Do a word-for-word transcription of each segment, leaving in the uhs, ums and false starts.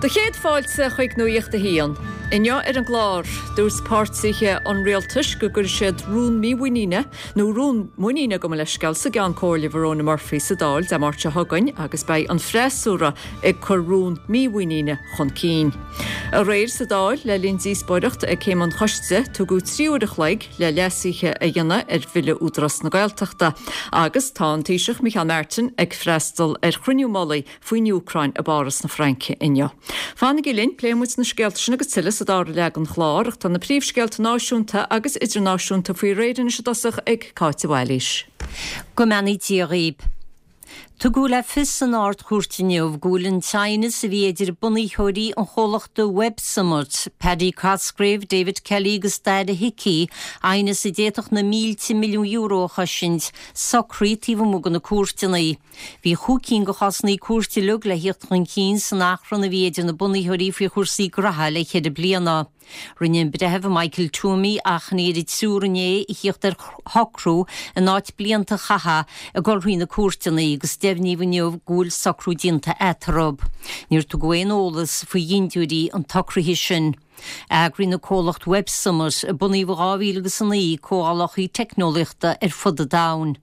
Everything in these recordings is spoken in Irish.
De chéad fáilte chuig nuíocht a híon. Inne ar an glár, dús pártsaige an réaltas go gur siad rún míhuiine nó rún muíine go leisceil sa gan cóirla Verona Murphy sa dáil de marcha hagain agus bei an freisúra ag chur rún míhuiine chun cín. A réir sa dáil le linsí spóireacht ag céim an choiste tú go tríúir a chleig le lesaige a dhéanana ar fille údras na Gaeltachta agus tá an tíiseach Michael Martin ag freistal ar chruniú mollaí faoin Ucrain a baras na Franke inne. Fánig linn pléimmuid na scealtaisina go tuile sa dáir le an chláir ach tá na príomhscealta náisiúnta agus idirnáisiúnta faoi réidir se dasach ag cáite bhailis. Go meanaí tíoríb. Tu gúla fis an árt chuirtiniuh gúlann China sa bhéidir bunaí choirí an cholachta Web Summit. Paddy Cosgrave, David Kelly agus Dada Hickey aine sa déach na mílte milliún euro chasint socrí tíomh mugan na cuairtinaí. Bhí chúcín go chasnaí cuairtilug le hiachtan cín san achran na bhéidir na bunaí choirí fao chuirsaí gratha le chéad bliana. Rinnean brehef Michael Toomey ach néirid súrné i hiochtar hocrú an áit blianta chaha a golhrí na cuairtinaí agus defníomh gúil socrú dínta etarab. Níor tú goéin ólas fa dhéindúirí an tocrahí sin. Agri na cólacht Web Summit a bunaí bháhíle agus san í cóálachaí technoliachta ar fud a dain.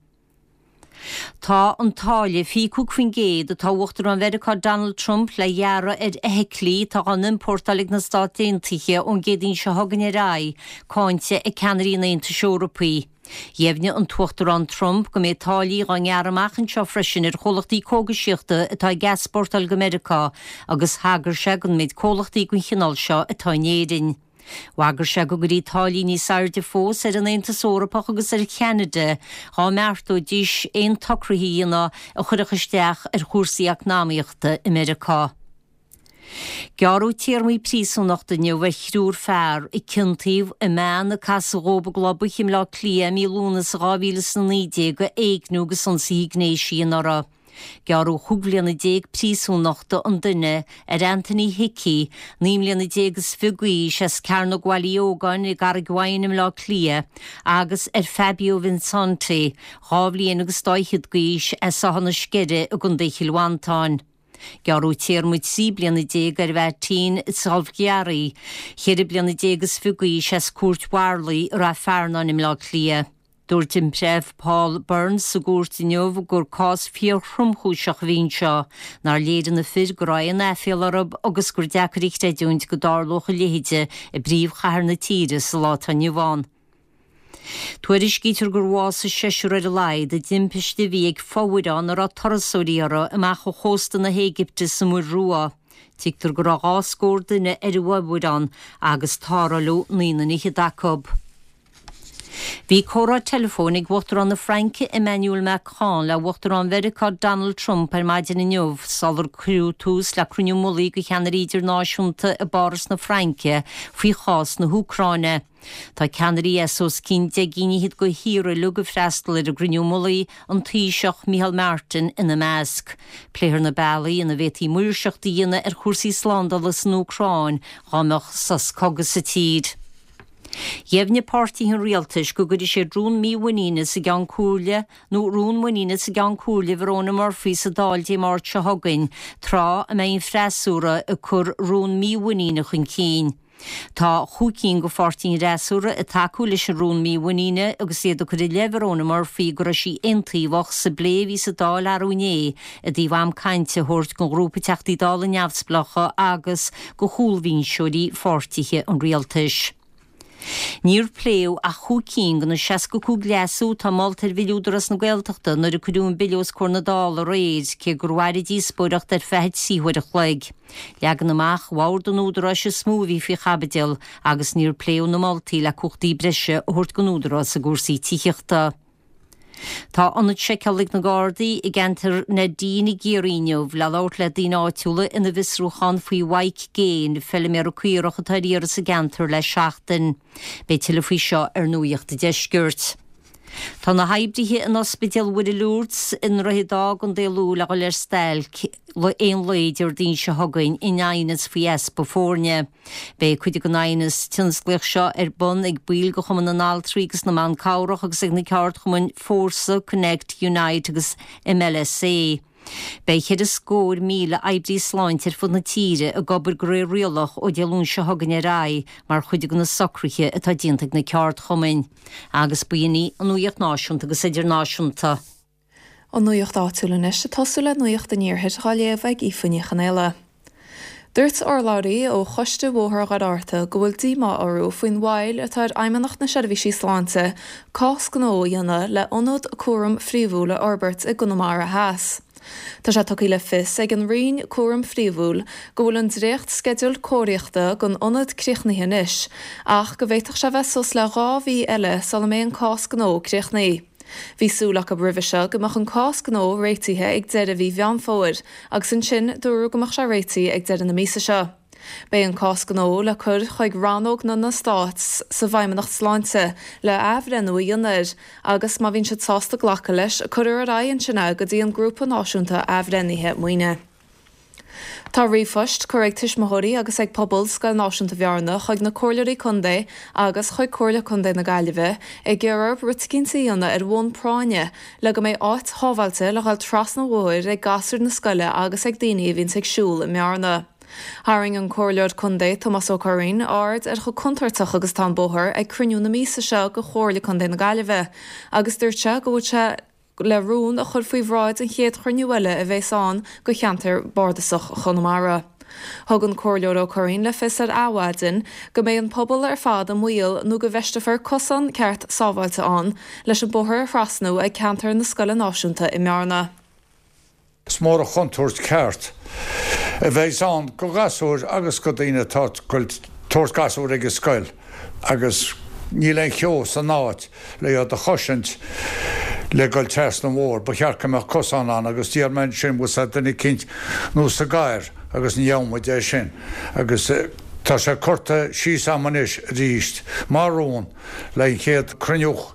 Tá an táile fi cúg fin géad a táhachttar an Vericá Donald Trump le dhearra ar eiclí tá an importalig na státéintiche ón gédín se hagan i rai, cáinte i ceanirí na inta seorpaí. Dhéimne an tuachtar an Trump go mé tálaí gan ngearamach an seo freisin ar cholachtaí cógasíochta atá gasportal go America agus hagar se an méid cólachtaí gon chinál seo atá néirin. Wagur se go gurí tálaí ní sairde fós ar an éanta sórapach agus ar Canada, há meartó díis éon tocrahíína a chudachaisteach ar chósaíach námaíochta America. Gearú tíarmí prísúnachta neu bheithrúr fearr i cintíomh i meán na casaróba globa chim lá clia mí lúnas ráhílas na nídé go éignú go san sígnéisí an ara. Gearú chuglianna déag prísúnachta an duine ar Anthony Hickey, nímlianna déagus figuí ses carna gwailíogan i gar gwainnim lá clia, agus ar Fabio Vincente, háblíon agus stáichid gís a sahanna skeide a gundéchilwantáin. Gearú tíarmid sí blianna déag ar bheittín salvgearí, chéir blianna déagus figuí ses Kurt Warley ra fearnanim lá clia. Dúirtim pref Paul Burns sa gúirtiniuh gur cás fíor chrumchúiseach bhín seo, nar léidir na fir go raibh an éféilarab agus gur deacarícht é dúint go dárlócha léide i bríomh chahar na tíre sa lá tanniuháin. Tuairis gítar gur bhása seisiúr ar a laid a dimpiste bhí ag fáideán ar a torasóíara amach go chósta na Égypte sa mú rua. Títar gur a gáscór duine ar a bhhaidán agus táralú lína ní dacob. Bhí córa telefónig bhachtar an na Franke Emmanuel Macron le bhachtar an Vericá Donald Trump ar maidin inniuh salar cruú tús le cruniú mollaí go cheannar idirnáisiúnta a baras na Franke faoi chás na Ucraine. Tá ceannarí esos cínte gíníhiad go híra luga freistal ar a gruniú mollaí an tíiseach Michael Martin ina measc. Pléir na bailí ina bhétí múirseach díana ar chósaí slandalas na Ucrain rámach sas cogus sa tíd. Dhéimne pártaí an rialtas go gurí sé rún míhuiine sa gan cúrla nó rún muíine sa gan cúrla Verona Murphy sa dáildé mát se hagain trá a mé freisúra a chur rún míhuiine chun cín. Tá chúcín go fortín réasúra a taú leis an rún míhuiine agus éad chu le Verona Murphy go sí intíomhach sa bléhí sa dáil arúné a dtí bham cainte thuirt go grúpa teachtaí dála neamhsplacha agus go chúlhín seoí fortithe an rialtas. Níor pléú a chúcín gan na seaca cúg leasú tá maltar bhíúdras na Gaeltachta nar a chuún bilios cór na dála réid ce gur bhhaid díospóireacht ar feid síhuiir a chleig. Leagan amach bhhair don údra se smúhí fi chabadil agus níor pléú na maltaí le cuchtaí breise a thuirt go údra sa gúrsaí tíochta. Tá anad seicealaigh na Gardaí i gceantar na dína géiríneamh le labhairt le daoine áitiúla ina bhisrúchan faoi mhaig géin fellim ar a cuireach atá riar sa gceantar le seachtain. Bé tuile faoi seo ar nuíocht a deisgurt. Tá na haibdíthe in ospidal Woody Lourdes in roihedag an déalú le go leir stail le éon leidir dín se hagain in ainas faoi espa fórne. Bé chuide go ainas tinsgleach seo ar bun ag bíl go chuman an altrígus na man cáireach agus ag na ceart chuman Forsa Connect Unite agus M L S A. Beichéad a scór míle eibrí sláintir fud na tíre a gobar gré rialach ó dealún se hagan rai mar chuidig na sacrúche atá dientach na ceart chomain. Agus buoní an nuíocht náisiúnta agus idir náisiúnta. An nuíocht áúlanis tásúla nuíocht an níorthid chaléomh ag ífaníchan eile. Dúirt orláirí ó choiste bhóthar gad áirta go bhfuil díma orú faoin bhail atá aimimenacht na seirbhísí sláinte cás gnó dhéana le ionad cuaram phríomhúla Orbert i Gunamara Haas. Tá sé tuí le fis ag an rion cuaram phríomhúil go bhfuil an dréocht sceidúil cóiríochta gon ionad críochnaithe níos, ach go bhhéiteach sé bheith sos le dhá bhí eile sal mé an cás gnó críochnaí. Bhí súlach a bribhise gomach an cás gnó réitithe ag deire bhí bhean fóir, agus an sin dúrú gomach se réití ag deire na mísa seo. Bé an cás gnó le chur chuig ranóg na na stát sa bhaimimenacht sláinte le ahrenú dionair, agus má bhín se tásta ghlacha leis chuir a raon sinna go dtí an grúpa náisiúnta ahrenithe muoine. Tá rifost chuir ag tuismothirí agus ag pobl scail náisiúnta bhearna chuig na cóirleirí Condé agus chuig cóirle Condé na Gaillimhe ag ggéireadh rutcinnta dhéanana ar bhn práine le go méid áit hábhailte le gáil tras na bhir ag gasúir na scoile agus ag daoine bhín ag siúil i mearna. Haring an cóirleir Condé Thomas O'Corrine ard ar chu contartach agus tá bóthir ag cruniú na mísa seo go chóirle Condé na Gaillimhe, agus dúirte go bhfuil se le rún a chur faoi bhráid an chéad churniuile a bheitán go cheantar bordasach Chonamara. Thug an cóirleir O'Corrine le fis ar áhhaidin go mé an pobl ar fad an mhuiil nó go bheistefar cosan ceart sábhailte an leis an bóthir frasnú ag ceantar na scoile náisiúnta i mearna. Smór a chuntúirt ceart a bheitán go gasúir agus go daine tuairt gasúir ag scoil agus ní le cheo san náid le a choisint le goil teas na mór, ba chearcha me cosán an agus tíar men sin bu sa duna cinint nó sa gaiir agus ní jaamid é sin agus tá sé corta sí amanis ríist marún le chéad cruniuch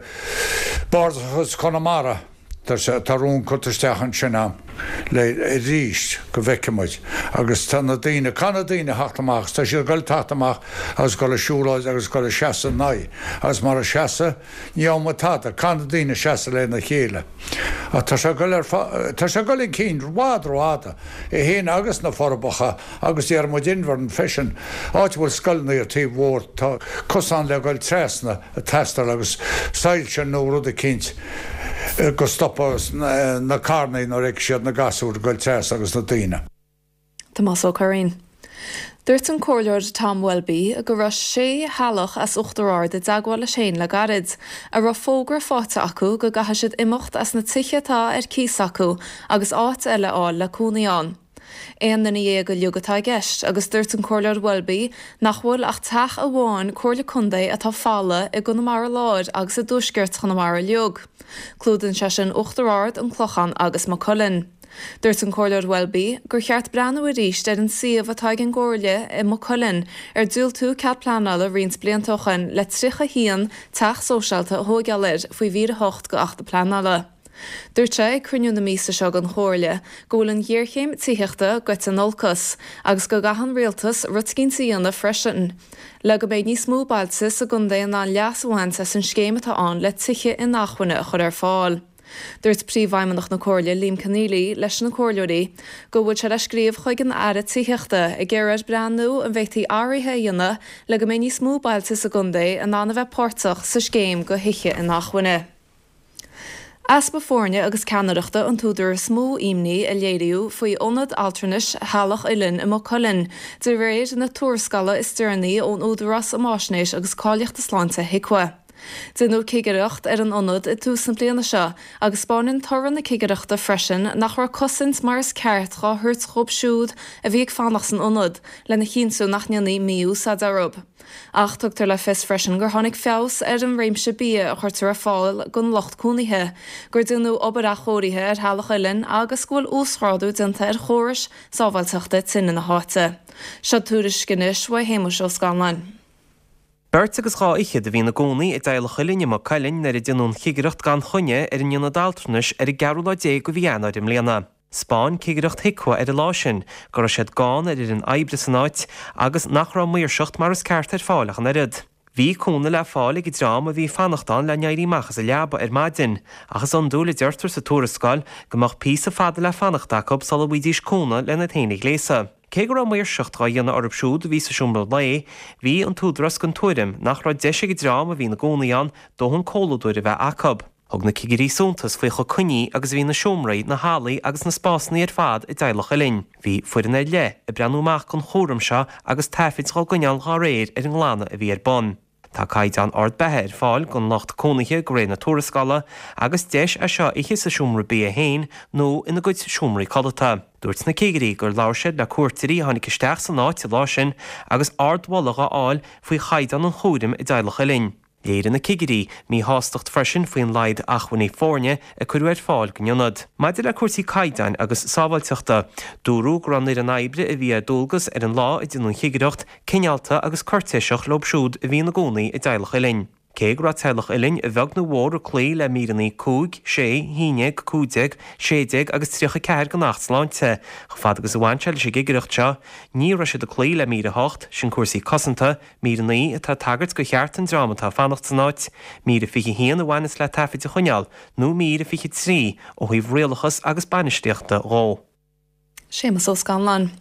bardachas Connemara tarún chutarsteachan sinna le ríist go bhheicemuid agus tá na daine canna daine haachtamach tá siad goil tatamach agus go le siúláid agus go le seasa naid agus mar a seasa níáma táta canna daine seasa le na chéile a tá sé goil in cín rádáda i héana agus na forbacha agus ar mu dinhar an fesin áit bhfuil scoilnaí ar tí mhór tá cosán le goil tresna a testar agus sailse nó rud a cinint go stoppa na carnaí nó ag siad na gasúr goil tres agus na daine. Thomas O'Corrine. Dúirt an cóirleir Tom Welby a go raibh sé healach as uachtarár de dagháil sé le garid a ra fógra fáte acu go gatha siad imimecht as na tuichetá ar cís acu agus áit eile áil le cúnaíán. Éan na dhé go lugatá gceist agus dúirt an cóirleir Welby nach bhfuil ach teach a bháin cóirle Condé atá fála i Gunamara láir agus a dúsgeirt Connemara leog. Clúdan se sin uachtarár an clochan agus má Cullen. Dúirt an cóirleir Welby gur cheart breanú a ríist ar an siomh atá an ggóirle i mo Cullen ar dúil tú cead planala rins bliantochan le tricha hían teach sóisialta a thógealir faoi bhí hocht go achta planala. Dúirt sé cruniú na mísa seo an chóirle go bhfuil an ghéirchéim tíochta go an olcas agus go gahan rialtas rutcinn síana freisin. Le go méid níos mú bailsa sa gundé an an leasúhainte san scéimetá an le tuiche in nachhuine chud ar fáil. Dúirt príomhhaimimeach na cóirle Liam Keneally leis na cóirleirí go bhfuil se le scríomh chuig an airad tíochta i ggéiread breanú an bheithtaí áirithe dhéanana le go méid níos mú bailsa sa gundé an anna bheith pórtach sa scéim go hiiche in nachhuine. As befórne agus ceanadachta an túidir smó imní a léiriú faoi ionad altranis healach uilinn i mo Cullen de réir na túrscala is stearnaí ón údarras a máisnéis agus cáileachta sláinte hicwa. Denú cigeireacht ar an ionad i túsan bliana seo agus spáinn toran na cigeireachta freisin nach ra cosint mar is ceart chá thuirt chób siúd a bhí ag fánach san ionad le na chinsú nach neanaí míú sa darab. Ach tugtar le fis freisin gur tháinig fés ar an réimse bí a chuirtar a fáil gon locht cúnaithe, gur dúnú obair a chóirithe ar healach uilinn agus bhfuil úsráú dinta ar chóris sábhailteachta tinna na háte. Se túris cinnis wa héimeis ó Scanlain. Bert agus gá iche de bhí na gcónaí i dteile chuilinn mo Cailinn ar i dionún chigireacht gan chunne ar an dionad altranis ar i gearúla dé go bhíanaid im léana. Spáin cigireacht hicwa ar i lásin, gur siad gáin ar an aibre san áit agus nach rá muir seocht mar is ceart ar fáilach an arid. Bhí cúna le fála i drama bhí fannachtán le neirí machas a leaba ar maidin, achas an dúla deirtar sa túrascáil gomach pí a fada le fannachtachab sal bhuidís cúna le na ténig lésa. Cé go raibh muir seachtá dhéanana orb siúd ví sa siúmra lé, hí an túdras gan tuairim nach ra deise go drama hí na gcónaíán dóhann cóladúir a bheith acab. Thug na cigirí súntas faoi chu cuní agus bhí na siúmraí na hálaí agus na spásnaí ar fad i dteilech a linn. Bhí fuirin ar le i breanúach chun chóram seo agus taifid gá goneal gá réir ar an glána a bhí ar bon. Tá caiid an ard bethe ar fáil gon locht cónaithe go réir na túrascala agus deis a seo ihe sa siúmra bí a héin nó ina gcuid siúmraí cadata. Dúirt na cigirí gur láirseid le cuairtaí tháinig isteach san áit lá sin agus ardmhallacha áil faoi chaid an an chóirim i dteilech a linn. Léidir na cigirí mí hástacht freisin faoin leid achhainna fórne a chuir fáil gonionad. Maidir le cuairtaí caidain agus sábhailteachta dúrú granir an aibre a bhí dulgus ar an lá i d dún chigireacht cinealta agus cortéiseach lobsúd a bhí na gcónaí i dteilech a linn. Cé gur teilech ilinn a bheag na mhór a clé le mírannaí cúg, sé, híine, cúdeag, séideag agus tríocha ceir go nachtsláinte. Chfad agus bhainteil sé gigireachta, ní ra siad a clé le míra hocht sin cuasaí cosanta, mírannaí atá tagart go cheart an drámatá fannacht san áit, míra fiche híana a bhhainas le taifid a chuneal, nó míra fiche trí ó chuomh rialachas agus banisteachta rá. Sémas ó Scanlan.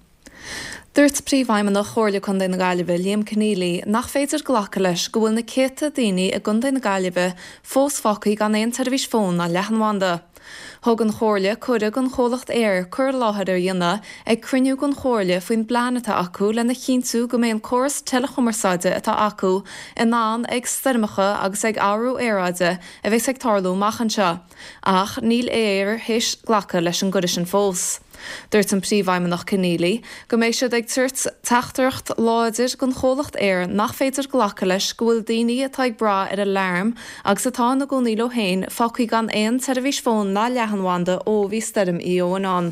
Dúirt príomhhaim nach chóirla chun na Gaillimhe Liam Keneally nach féidir ghlacha leis go bhfuil na céta daoine a gunda na Gaillimhe fós facaí gan éon teirbhís fón na leathanmhanda. Thug an chóirla cuireadh an cholacht air chur láthar ar dhéanana ag cruinniú an chóirla faoin bleanata acu le na chinsú go mé an córas telechomarsáide atá acu in ná ag stirmacha agus ag áhrú éráide a bheits ag tarlú machchanseo, ach níl éir héis ghlacha leis an gcuiris an fós. Dúirt an príomhhaim nach Keneally go méid siad ag tuairt teachtarcht láidir gon cholacht air nach féidir ghlacha leis go bhfuil daoine atá ag bra ar a learm agus atá na gcónaí ó hain facaí gan éon teirbhís fón na leathanmhanda ó bhí stim í ó an.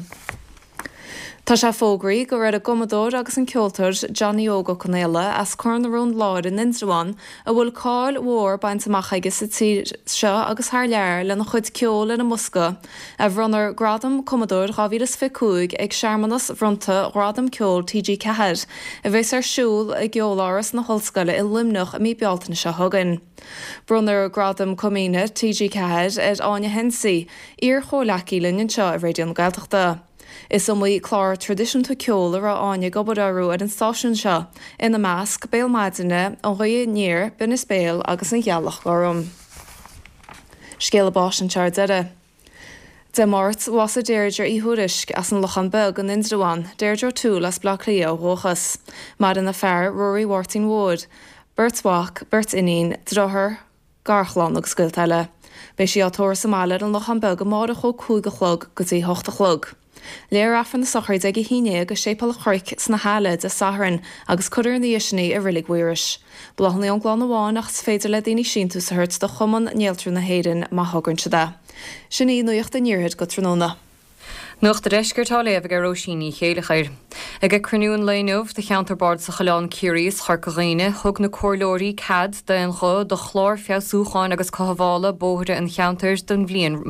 Tá sé fógraí go raibh a gomadór agus an ceoltar Johnny Ogo Conella as cornarún láir in Indraháin a bhfuil cáil mhór baint amach aige sa tír seo agus thar lear le na chuid ceol in na Musca a bhronnar gradam comadór chavíras ficúig ag seaarmanas bronta gradam ceol T G ceathir a bheits ar siúl a geoláras na hoscaile i limnach a mí bealtaine se thugann. Brunnar gradam comíne T G ceathir ar Áine Hensi ar cholachaí linn seo a réidion Gaeltachta. Is om mí chlár tradition to ceol ar áine gobarú ar an stáisiún seo ina measc béal maidine an chuí níor bin is béal agus an ghealach gom. Scéal báis an teir deire. De mát was a déirdir í thurisc as an lochan beg an Indraháin, déirdir túil as blachlí ó hóchas. Mar in na fear Rory Wartin Wood, Bert Wach, Bert Inín, Drothar, Garchlan agus scuilteile. Bei si átóir Somália an lochan beg a mar a cho cúig a chlog go dtí hocht a chlog. Léir afran na sochaid ag híine agus sépal choric sna háile a saharan agus chuir na isisinaí a rilig bhuiris. Blachnaí an gláán amháin ach féidir le daoine síntú sa hurtt do chuman néaltrú na héireann má thugann se dá. Sin í nuocht a níorthaid go tróna. Nuach de reisgurtá léamh ar róisíní chéalachair. Ag a cruniún leonmh de cheantarbar sa chaláán Curious Charcaghine thug na cóirlóirí cad de an cho do chlár feasúcháin agus cohabhála bóthre an cheantar don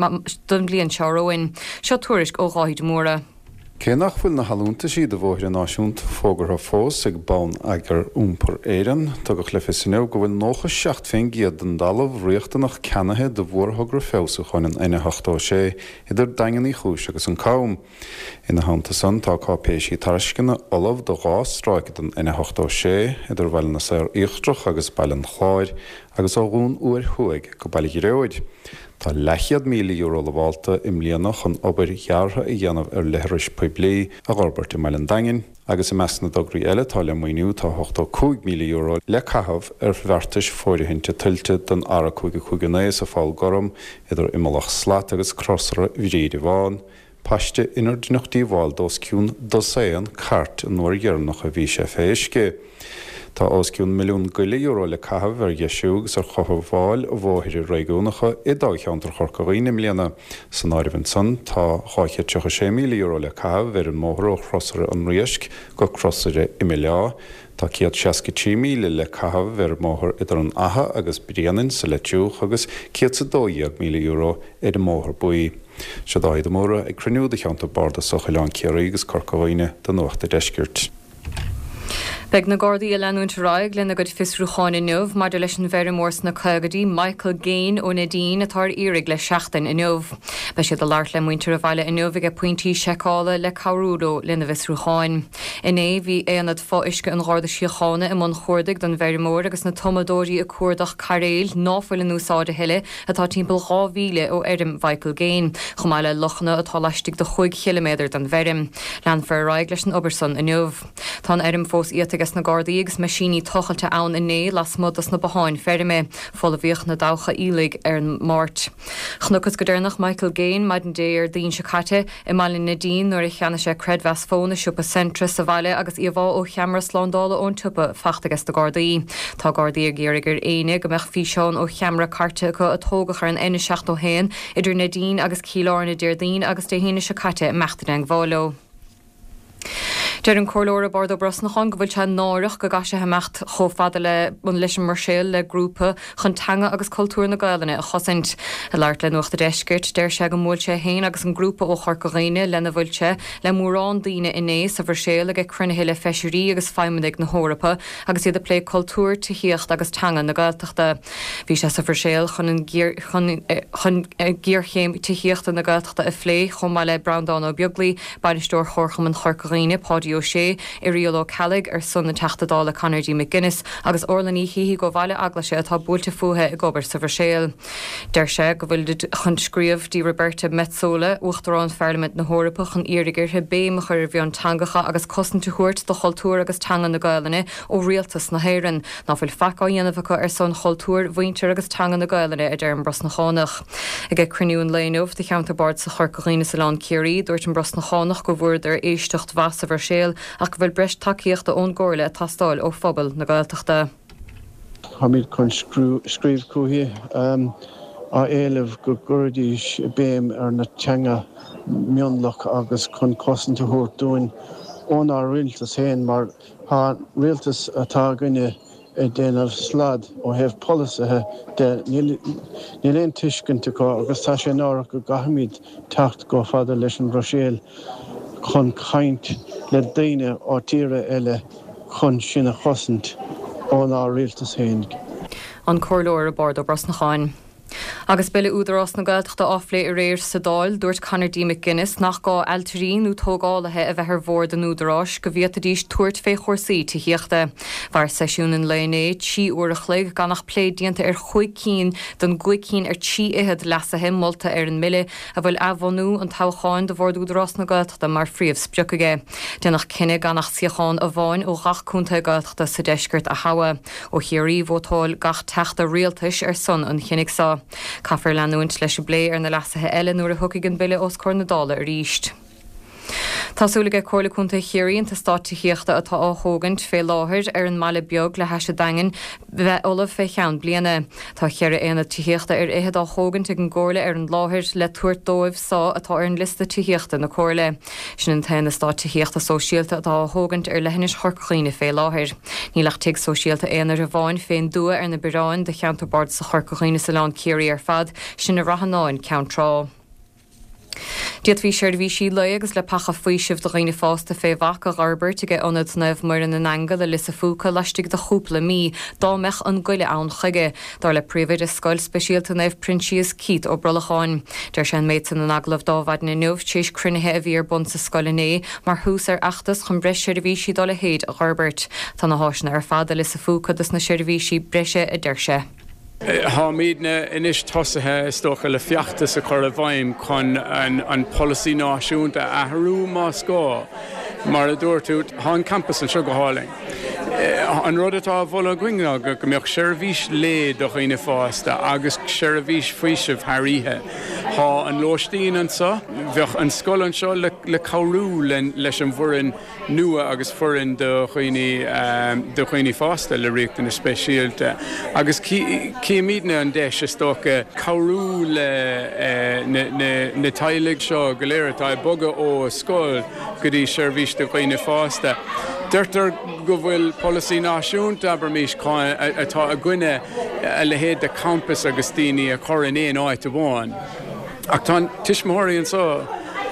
bblion seóin. Seo tuairisc ó gáid móra. Cé nach bhfuil na halúnta siad a bhóthir náisiúnt fógur a fós ag bán agur úmpur éan, tá go chlufisineh go bhfuil nócha seacht féin giad den dalamh riochtanach cenathe de bhórthagur fésachain in ina heachtá sé idir dainganí chúis agus an cáim. Ina hananta san tá cápéisí tariscinna olamh do gá stráicid in ina heachtá sé idir bhil na saoir íochtrach agus bailin chláir agus ágún uair thuig go bailí réid. Tá lechiad míle euro le bháilta im líanach an obair gheartha i dhéanamh ar leithris poiblí a gábairt i meilin daingin, agus i measna dograí eile tá le muoinú tá ochtó míle euro le cahabh ar bhhartais fóirithinte tuilte den ara chuige chuigené sa fáil gorum idir imalach slaat agus crossra bhríide bháin, paiste inar dnachtaí bháil dós ciún doséan cart an nuair dhearnach a bhí sé féisce. Tá osciún milliún goile euro le cahabh ar gheisiúgus ar chohabháil a bmhóthir i réigiúnacha i dá cheantar Chorcaghine mbliana. San áirimhin san tá cháiche tucha sé míle euro le cahabh ar an móthar ó chrossar an riisc go crossare i milliá. Tá ciad seascatí míle le cahabh ar móthar idir an atha agus brianan sa leitiúch agus ciad sa dóíag míle euro ar an móthar buí. Se dáid móra ag cruniú de cheantar barda sa Chailán Ciaraí agus Chorcaghine den nuachta deiscirt. Beg na Gardaí a leanúint raig lena go fisrúcháin inmh mar de leis an bheir mórs na cogadí Michael Gain ó Nadine atá irig le seachtain inmh. Be siad a láart le muintear a bhaile inmh ag pointí seála le cabhrúdó lena visrúcháin. In é bhí éanad fá isce an gáda siochána i món chóirdaigh don bheir mór agus na tomadóí a cuardach caréil náfuil in úsáide heile atá timppel gáhíle ó Erim Michael Gain, chumáile lochna atá leistigh de chuig kilometr den bherim. Lean fer raig leis an Oberson inmh. Tá Erim fós iad agus na Gardaí agus me síní tochailte ann inné las mud as na beháin ferime fola bhíoch na dácha ílig ar an máirt. Chnuchas go deireanach Michael Gain maid an déir dín se chatte i málinn Nadine nuair a cheanna sé credhheas fóna siúpa centra sa bhaile agus íomhá ó cheamara slándála ón tupa feachtagus na Gardaí. Tá Gardaí ar géirigur éine go meach fí seán ó cheamara carte go atógach ar an ine seach ó héin idir Nadine agus Cíláirna Déirdaoin agus de héine se chatte meachtain bháló. Deir an cóirleir a bord ó Brosnachán go bhfuil se náireach go gaise hamecht chomhfada le bun leis an marséil le grúpa chun teanga agus cultúr na Gailline a chosaint a leart le nuachta deisgirt deir se go múil sé héin agus an grúpa ó Chorcaghine lena bhfuilte le mórrán daoine iné sa bharséil ag crunithe le feisirí agus feimimeigh na Hórapa agus iad a lé cultúr tuíocht agus teanga na Gaeltachta. Bhí sé sa bharséil chun ggéorchéim tuíochtta na Gaeltachta a phlé chun má le Brandán ó Beaglaí bainisteoir Chorcham an Chorcaghine Pádio sé i rioló Calig ar son na teachtadála Conradí McGuinness agus orlaní híhí go bhile aglaise atá búilte fuathe i gobar sa bharséil. Deir sé go bhfuil chun scríomh dí Roberta Metsola uachtarrán fearlamint na Hórapa chun iirigur he béimach ar bhí an tangacha agus cosanta thuirt do choultúr agus teanga na Gailline ó rialtas na Héireann ná bhfuil feicá dhéanamhacha ar son choultúr bhaintear agus teanga na Gailline a deir an Brosnachánach. Ag ag cruniún léinmh de cheantabard sa Chorcaghine sa Lán Ciarí dúirt an Brosnachánach go bhfuir ar éisteacht bheas sa bharséil ach bhfuil breist takeíochta ón gcóirle a tastáil ó phobal na Gaeltachta. Hamid chun scríomh cuaithe á éileh go gcuirdís béim ar na teanga mionlach agus chun cosanta thuairt dúin ón á rialtas héin mar há rialtas atá gine déanamh slad ó heh polisathe de níléon tuiscinnta agus tá sé náireach go gahamid teacht go fada leis an bharséil chun caint le daine á tíre eile chun sinna chosint ón á rialtas héin. An cóirleir a bord ó Brosnachán. Agus bille údarrás na Gaeltachta áflé i réir sa dáil dúirt Conradí McGuinness nach gá eiltarín ú tógálathe a bheith ar bhór den údarrás go bhíad a díos tuairt fé chóirsaí tuíochta. Bhar seisiún in léné tí uairach le gan nach pléid dianta ar chuig cín don gcuig cín ar tí ihid lasathe molta ar an mille a bhfuil ahhanú an tácháin do bhór údarrás na Gaeltachta mar phríomh spreacaige. Dénach cinenne gan nach siocháin a bháin ó gach cúnta Gaeltachta sa deisgirt a hawa ó chiarí bhótáil gach teachta rialtais ar son an chinnig sa. Caafar leanúint leis blé ar na lasathe eile nuair a thucaigh an bille os Cornadála a ríist. Tásúlaige cóirlaúnta chéiríonn tá stáitiíochta atá áthógant fé láthir ar an mala beag le heise dagan bheith olah fé cheann bliana. Tá chearra éana tííochta ar iad áthógant ag an ggóirla ar an láthir le tuairt dóibh sá atá ar an lista tííochta na cóirla. Sin an taine stáitiíochta sóisialta atá áthógant ar lehannis Chorcaghine fé láthir. Ní leachtaigh sóisialta éanaar a bháin féin dua ar na beráin de cheantabard sa Chorcaghine sa Lán Ciarí ar fad sin na rathanáin ceantrá. Diad bhí séir bhí sí le agus le pacha faoisih do réine fásta fé bhacha Robert ige onad neh mar in an angel le lisa fúca leistigh de chúpla mí dá mech an goile ann chuige dar le príomid is scoil speisialta neh Princíos Keith ó Brolacháin. Deir sé méid san an aglah dáhhaid na nuh tééis crunithe a bhí ar bun sa scoilné mar hús ar achtas chun breis séir bhí sí dá le héad a Robert. Tá na háisna ar fada lisa fúca dus na séir bhí sí breise a deirse. Tá míadna inis tosathe stocha le fiachtas a chur a bhaim chun an policy náisiúnta a thrú más gá mar a dúirtút há an campus an seo go háling. An rud atá bhla gcuine go go mbeoh seirbhís lé do chuoine fásta agus seirbhís faoisih tharíthe. Tá an lóistíín an sa, bheoh an scoil an seo le cabhrú leis an bhuireann nua agus furann do chuoine fásta le riachtain na speisialta. Agus Cí míadna an deis is tócha cabhrú le na tailigh seo go léir atá boga ó scoil go dtí seirbhís do chuoine fásta. Deirtar go bhfuil policy náisiúnta aber mís atá a gcuine le héad de campus agus daoine a choran éon áit a bháin. Ach tá tuismóirí an só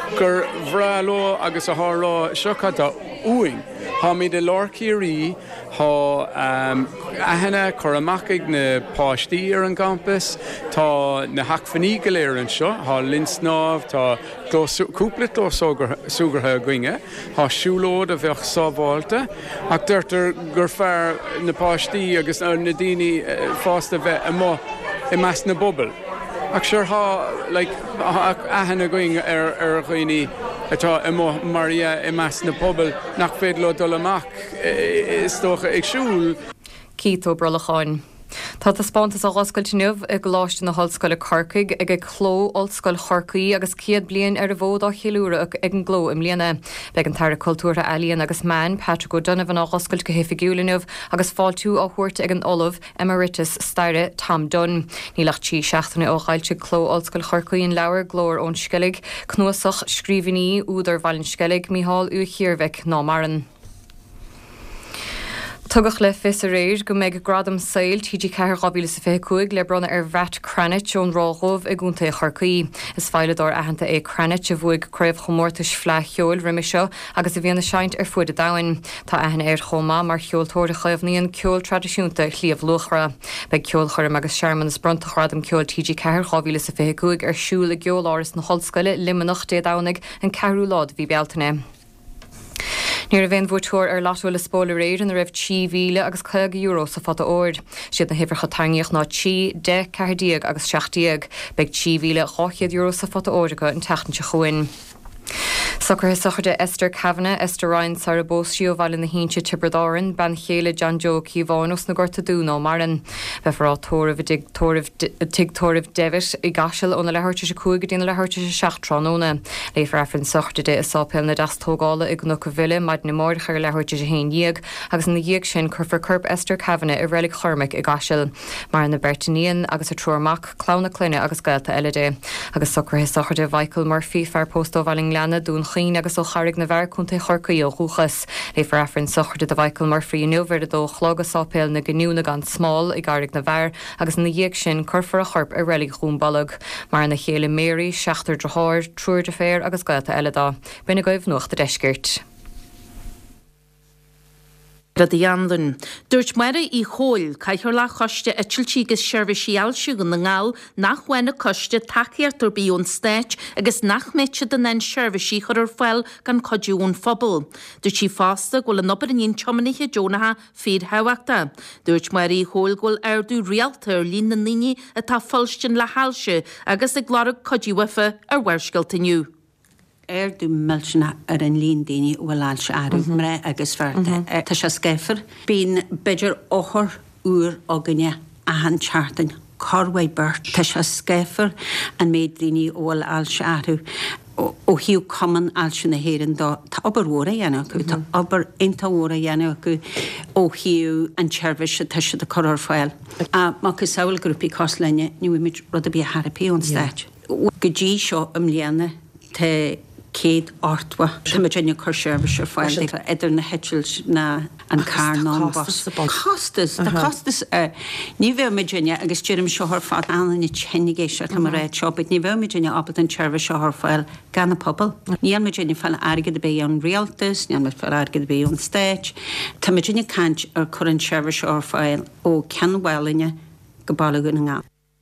gur bhráló agus a háló seocada uing. Tá mí de lorcíí há ahanana chur amachigh na páistí ar an campus, tá na hacfaní go léir an seo, há linsnámh, tá cúpla dó súgartha gcuinge, há siúlód a bheith sábháilte, ach dúirtar gur fearr na páistí agus na daoine fásta bheith amó i meas na bobbal. Ach seir há like, ahanana going ar ar chuoine atá imó Maria i meas na pobal nach féad le dul amach is tócha ag siúl. Cító brolacháin. Tá a spántas a ghoscailtineh ag gláiste na hallscoile Corcaigh ag ag chló ollscoil Chorcaí agus ciad blion ar a bhód á chiúra ag an gló im líana. Beag an taire cultúra Eilíonn agus man Patrick O'Donovan á ghoscailt go hifigiúlineh agus fáiltú á thuirt ag an Olamh Emeritus Staire Tom Dunn. Nílach tí seachtainna ó ghailte chló ollscoil Chorcaí in leabhar glóir ón scilig, cnuasach scríbhíní údar bhailin scilig míhall u chiarveic ná maran. Tugach le fis a réir go méid gradam saoil T G ceithre gabhíle sa fécuig le brona ar bheit cranit ón rághómh ag únta Chorcaí. Is feiledor ahananta é cranit a bhuaig craibh chomórtas fleithcheol riimi seo agus a bhíonna seint ar fuid a dain. Tá ahanana ar chomá mar cheoltóir a chaimhníon ceol tradiisiúnta chlíomh luchra. Beag ceol chuirm agus seaman is bronta chradam ceol T G ceithre gabhíle sa fécuig ar siúla geol áras na hallscoile limanach déadanig an cehrú lád bhí bealtaine. Níor a bhéon bhúirteoir ar láthúil spóla réir an raibh tí mhíle agus chuig euro sa fada ord. Siad na hifar chatangaíoch ná tí de cehardíag agus seachtaíag, beag tí mhíle cháchiad euro sa fada ordacha an teachtan se chuin. Soccer socharte Esther Kavanagh, Esther Ryan Sarabosio bhil na hínse Tibradáin, ban chéile John Joe Kívánus na gorta dúná maran. Befrá tóirh dig tóirh David i gaisiil óna lethirte se cúig dtíana lethirte se seachtránóna. Léifar efran socharte de is sápéil na dastógála ag nó go bhile maid na mór chuir lethirte se haon díag, agus na díag sin chufar curb Esther Kavanagh i rélig chormic i gaisiil. Mar na Bertaníon agus a trúrmach, clowna cluine agus gailta eile. Agus soccer socharte Michael Murphy fear postó bhaling leanna dún chin agus ó charig na bhar chunta Chorcaí ó chuchas. Léifar efran socharte de Michael Murphy i nuhir dó chlágas sápéil na gniúna gan smáil i garig na bhar agus na díag sin curfar a chorp a rélig chúmballag. Mar na chéile Mary, seachtar drothir, trúir de féir agus gailta eile dá. Bina goibh nuacht a deisgirt. Radiandan. Dúirt mara í chóil caiithir le choiste etiltígus seirbhísí eilsiúgan na ngáil nach bhaine coiste takeíartar bíún stéit agus nach méite den en seirbhísí chur ar fáil gan codúún phobal. Dúirt sí fásta ghfuil an obair níon teomanithe Jonatha féad hehaachta. Dúirt mara í chóil ghfuil airdú rialtar lín na níní atá fáilstin le háilse agus ag glárag codúhafa ar bhairsciiltaniu. Er du melchna ar an lín daoine bhfuil áil se airú mra agus fearta. Tá se scéfar bín beidir óthir úr áganne a han chartain Corway Burt. Tá se scéfar an méid daoine bhfuil áil se airú ó hiú cuman áil se na héireann dá tá obair mhór a dhéanamh acu, tá obair inta mhór a dhéanamh acu ó hiú an tseirbhís tá se de chorar fáil. A má go saoil grúpaí cosleine ní bhfuil rud a bí a Harapí ón stáit. Go dtí seo am líana tá céad ortwa. Tá me dénne chur seirbhís ar fáil idir na heitiil na an carnán bos. Costas, tá costas ní bheith me dénne agus tíirm seo ar fád anna na tennigéisiart le mar réid seo, bet ní bheith me dénne abad an seirbhís seo ar fáil gan na pobl. Níl me dénne fáil airgad a bé an rialtas, níl me fáil airgad a bé an stéit. Tá me dénne cant ar chur an seirbhís seo ar fáil ó ceanhhailne go bálagan na ngá.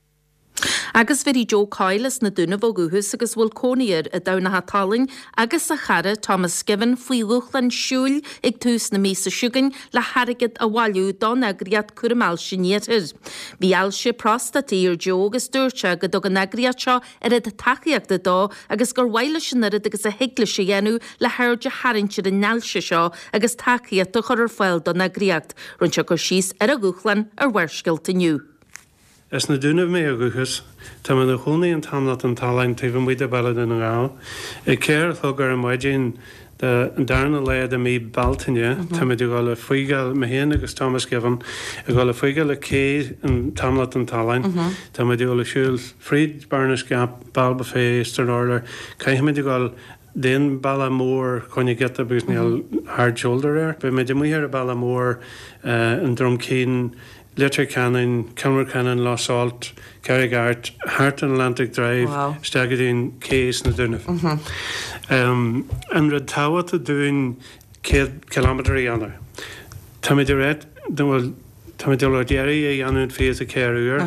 Agus bhí Joe Coilas na duna bóguhus agus bhfuil cóníir a dana hatáling agus a chara Thomas Given faoiluchlan siúil ag tús na mísa siúgan le harigad a bhhailú don agriad cuamáil sinnéir. Bhí eilse prostatí ar Joe agus dúirte go do an agriad seo ar a takeíachta dó agus gur bhhaile sinnar agus a heigla sé dhéanú le hairde haintse an neilse seo agus takeíachta chur ar fáil don agriacht runse gur síos ar a gúchlan ar bhairsciilta nniu. Is na dúnamh mé aguchas, tá man na chúnaí an tamla an talainn taobh an muide bailad in rá. I céir thugur an maidín darna leiad a mí baltaine, tá me gáil le fuigeil me héana agus Thomas Given, a gáil le fuigeil le cé an tamla an talainn, tá me gáil le siúil Fried Barnes Gap, Balba Fé, Starnorder, caiith me gáil den balla mór chuinnig get a bus níl hard shoulder air, be me de muir a balla mór an drom cín Litter Cannon, Camera Cannon, Lost Salt, Carrigart, Hart and Atlantic Drive, Wow. Stagadine, Case na Dunif. Mm-hmm. Um, and Red Tower to doing kilometre yana. Tammy Direct, there will Tammy Delordieri, a Yanun Face a carrier.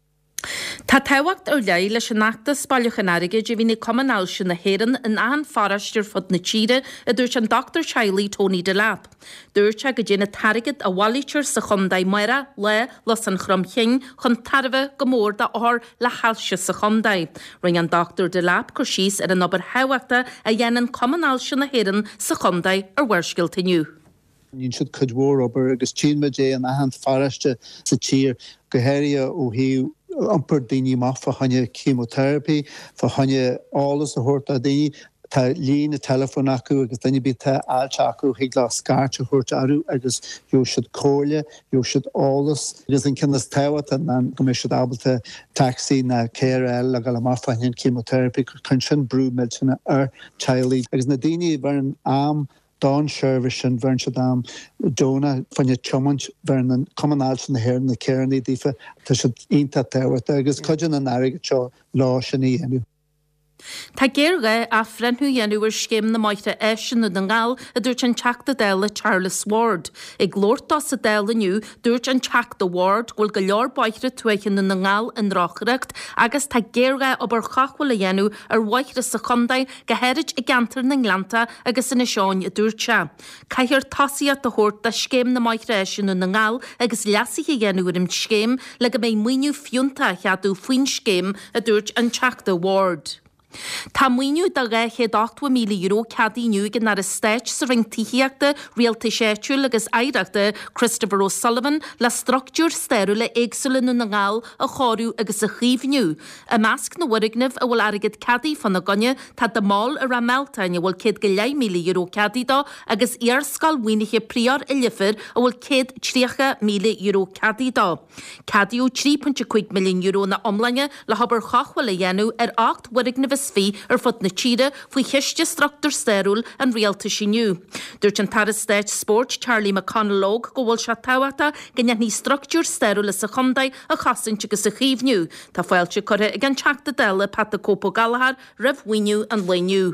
Tá táhacht ar leil leis an nachta spáileach an aige de bhína commanál sin na héan in an farastir fod na tíre a dúirt an Doctor Shiley Tony de Lap. Dúirte go dhéna tarigid a bhhailítear sa chumdaid muire le las an chromchéin chun tarbh go mór de áth le halse sa chumdaid. Ring an Doctor de Lap chu síos ar an obair háhachta a dhéanaan commanál sin na héan sa chumdaid ar bhuirsciilt inniu. Nín siad cudhór obair agus tíma dé an ahan faraste sa tír gohéiria ó hiú amper daoine má fa hanne chemotherapy, fa hanne álas a thuirta daoine tá líon na telefón acu agus daoine bí tá ailte acu hiag lá scarte thuirta aru agus jo siad cóile, jo siad álas. Agus an cinnas táhat an go mé siad abalta taxi na K R L a gal má fa hanne chemotherapy chun sin brú medicine ar Chiley. Agus na daoine bhar an am Don Shervish and Vernchadam, Dona, Fanya Chumant, Vernon, Commonalch and the Hair and the Cairney, Difa, Tashad Inta Tower, Agus Kudjan and Arigacho, Law Shani, and Tá géirga a frenthú dhéanúir scéim na maithre éisian na dangáil a dúirt an teachta déile Charles Ward. Ag glórtá sa déile nniu dúirt an teachta Ward ghfuil go leor baithre tuaichin na dangáil in ráchreacht agus tá géirga obair chachhfuil a dhéanú ar waithre sa chumdaid go héirid i gantar na Nglanta agus ina seáin a dúirte. Caithir tasíad a thuirt de scéim na maithre éisian na dangáil agus leasig a dhéanúir im scéim le go mé muoinú fiúnta cheadú faoin scéim a dúirt an teachta Ward. Tá muoinú de réché achtu míle euro cadíniu gan ar a stéit sa ring tííachta réalta séitiúil agus aireachta Christopher O'Sullivan le structúr stéú le éagsúlan na ngáil a chóú agus a chiomhniu. A measc na bharignamh a bhfuil agad cadí fan na gonne tá de máil a ra meltaine bhfuil céad go le míle euro cadídá agus iarscal mhuiinige prior i lifir a bhfuil céad tríocha míle euro cadídá. Cadíú trí punt cinco milliún euro na omlainne le habar chachhfuil a dhéanú ar acht bharignamh sví ar fod na tíre faoi chiiste structúr stérúil an rialta siniu. Dúirt an tar stéit sport Charlie McConnell go bhfuil se táhata gan ní structúr stérúil sa chumdaid a chasaint agus a chiomhniu. Tá fáilte chuire ag an teachta déile Pata Copo Galahar rahhuiinniu an leiniu.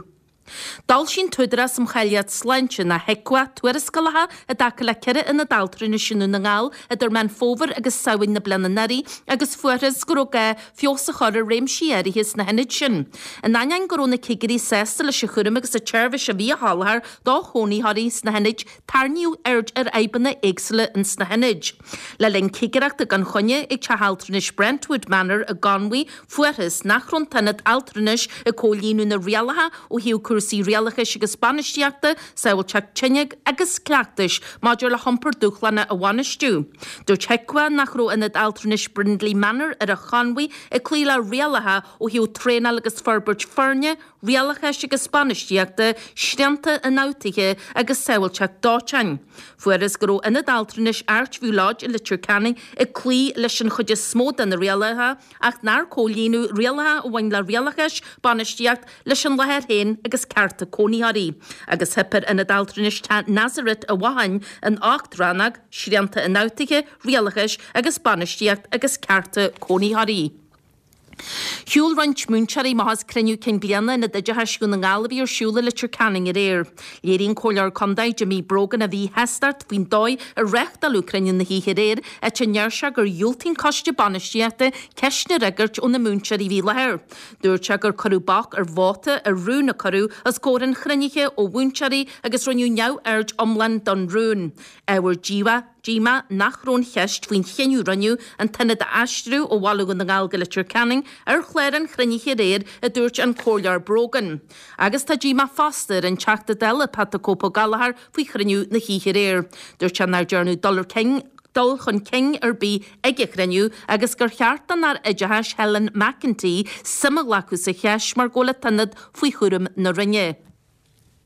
Dal sin tudra som chailiad slaintse na hecua tuariscalaha a daca le ceire ina daltrina sinú na ngáil a dur men fóver agus saoin na blananari agus fuaras goróga fiosa chora réim siari his na henid sin. An anyan goróna cigirí sesta le se churum agus a tservis a bhí a hálhar dá hóní harís na henid tarniu urge ar aibanna éagsile ins na henid. Le len cigirach a gan chonne ag te haltrinis Brentwood Manor a ganwi fuaras nach rontanad altrinis a cólínu na rialaha o hiú cuasí rialachas agus Spanisteachta saoil teag tinneag agus cleachtais maidir le hampur dúchlanna a bhainistú. Dúir teicua nach ró inad altrinis Brindley Manor ar a chanmhaí i clíla rialatha ó hiú tréna agus Ferbert Ferne, rialachas agus Spanisteachta stianta a náutiche agus saoil teag dátein. Fuaras go ró inad altrinis Archbhuláid i litir canning i clí leis an chuide smód an na rialatha ach nar cólíú rialatha ó bhain le rialachas Spanisteacht leis an lehéir héin agus carta cóníharí. Agus hipper in a daltrinis tá Nazareth a bhain an acht ranag, srianta a náutiche, rialachas agus Spanisteacht agus carta cóníharí. Siúl rhaint múnsearí mahas creniu cin bliana na deide heisciú na ngáilbhí ar siúla litir canning ar éir. Léiríonn cóilear condaid de mí brogan a bhí heastart faoin dóid a recht alú creniu na híhir éir a te nearse gur dúltín coiste banisteachta ceisne rigart ó na múnsearí bhí lehéir. Dúirte gur choú bach ar bháta a rún na choú as córan chreniche ó bhúnsearí agus roniu neamh airt omlan don rún. Éhar díha Díma nachrón cheist faoin chéinú raniu an tanna de aistrú ó bhalagan na ngáilga litir canning ar chléiran chreniche réir a dúirt an cóilear brogan. Agus tá díma fastar an teachta déile Pata Copo Galahar faoi chreniu na híhir éir. Dúirt an ar dearnú dollar king dul chun king ar bí ige chreniu agus gur cheartan ar idirtheis Helen McEntee simach lecu sa cheis mar ggóla tannad faoi churum na rinne.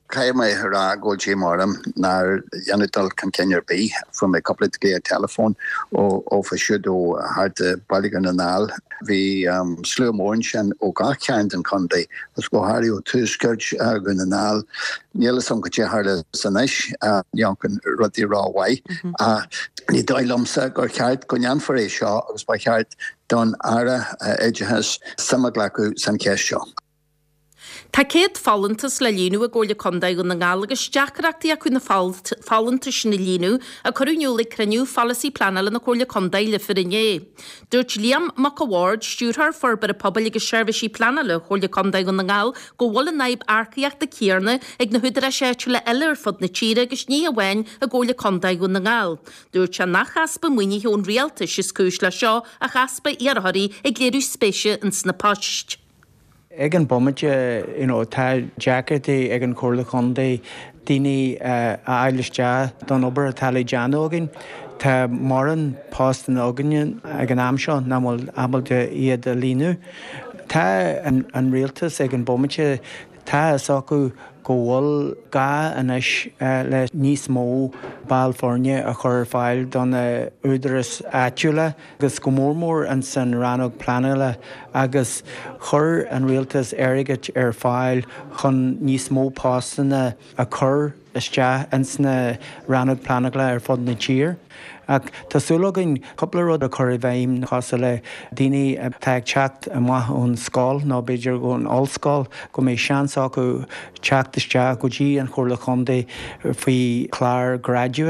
Kaima hurrah go G Moram nar Yanadal can Kenya B from a couple of gay telephone or of a should or hard Balligan anal the um slow mornch and o garkand and conde was go Harry two scourge gun anal Niela some could har sanish uh yankin ruddy raw way uh ni dailumsa or card gunyan for a shot was by card don ara edge has samaglaku san kesho. Tá céad fallantas le líú a ggóla condaid na gálagus deachreachtaí a chuna fallantas na líú a choúneúla creniu fallaí planala na ggóla condaid le firinné. Dúirt Liam McAward stúrthar forbar a pobl agus serviceí planala ggóla condaid na gáil go bhla naib arcaíocht de céarna ag na hudra séitú le eile fod na tíre agus ní a bhain a ggóla condaid na gáil. Dúirt se nach chaspa muoine ón rialtas is cúis le seo a chaspa iarthaí ag léirú spéise in sna post. Ag an bommide, you know, tá jacketí ag an cóla chundaí daoine a eiliste don obair a talí deanógin, tá mar an post an óganin ag an amseo ná bhfuil abalde iad a línu. Tá an, an rialtas ag an bommide tá is acu go bhfuil ga anis uh, le níos mó Balfornia a chur fáil don uh, údaras áitiúla agus go mórmór an san rannog planile agus chur an rialtas airigid ar fáil chun níos mó pásanna a chur iste an sna rannog planagla ar fod na tír. Ag tásúlagin coppla rud a chur bhéim chasa le daoine teag teacht a maith ón scáil ná beidir go an allscáil go mé seansá go teachtaiste go dtí an chóirla chundaí faoi chláir graduate.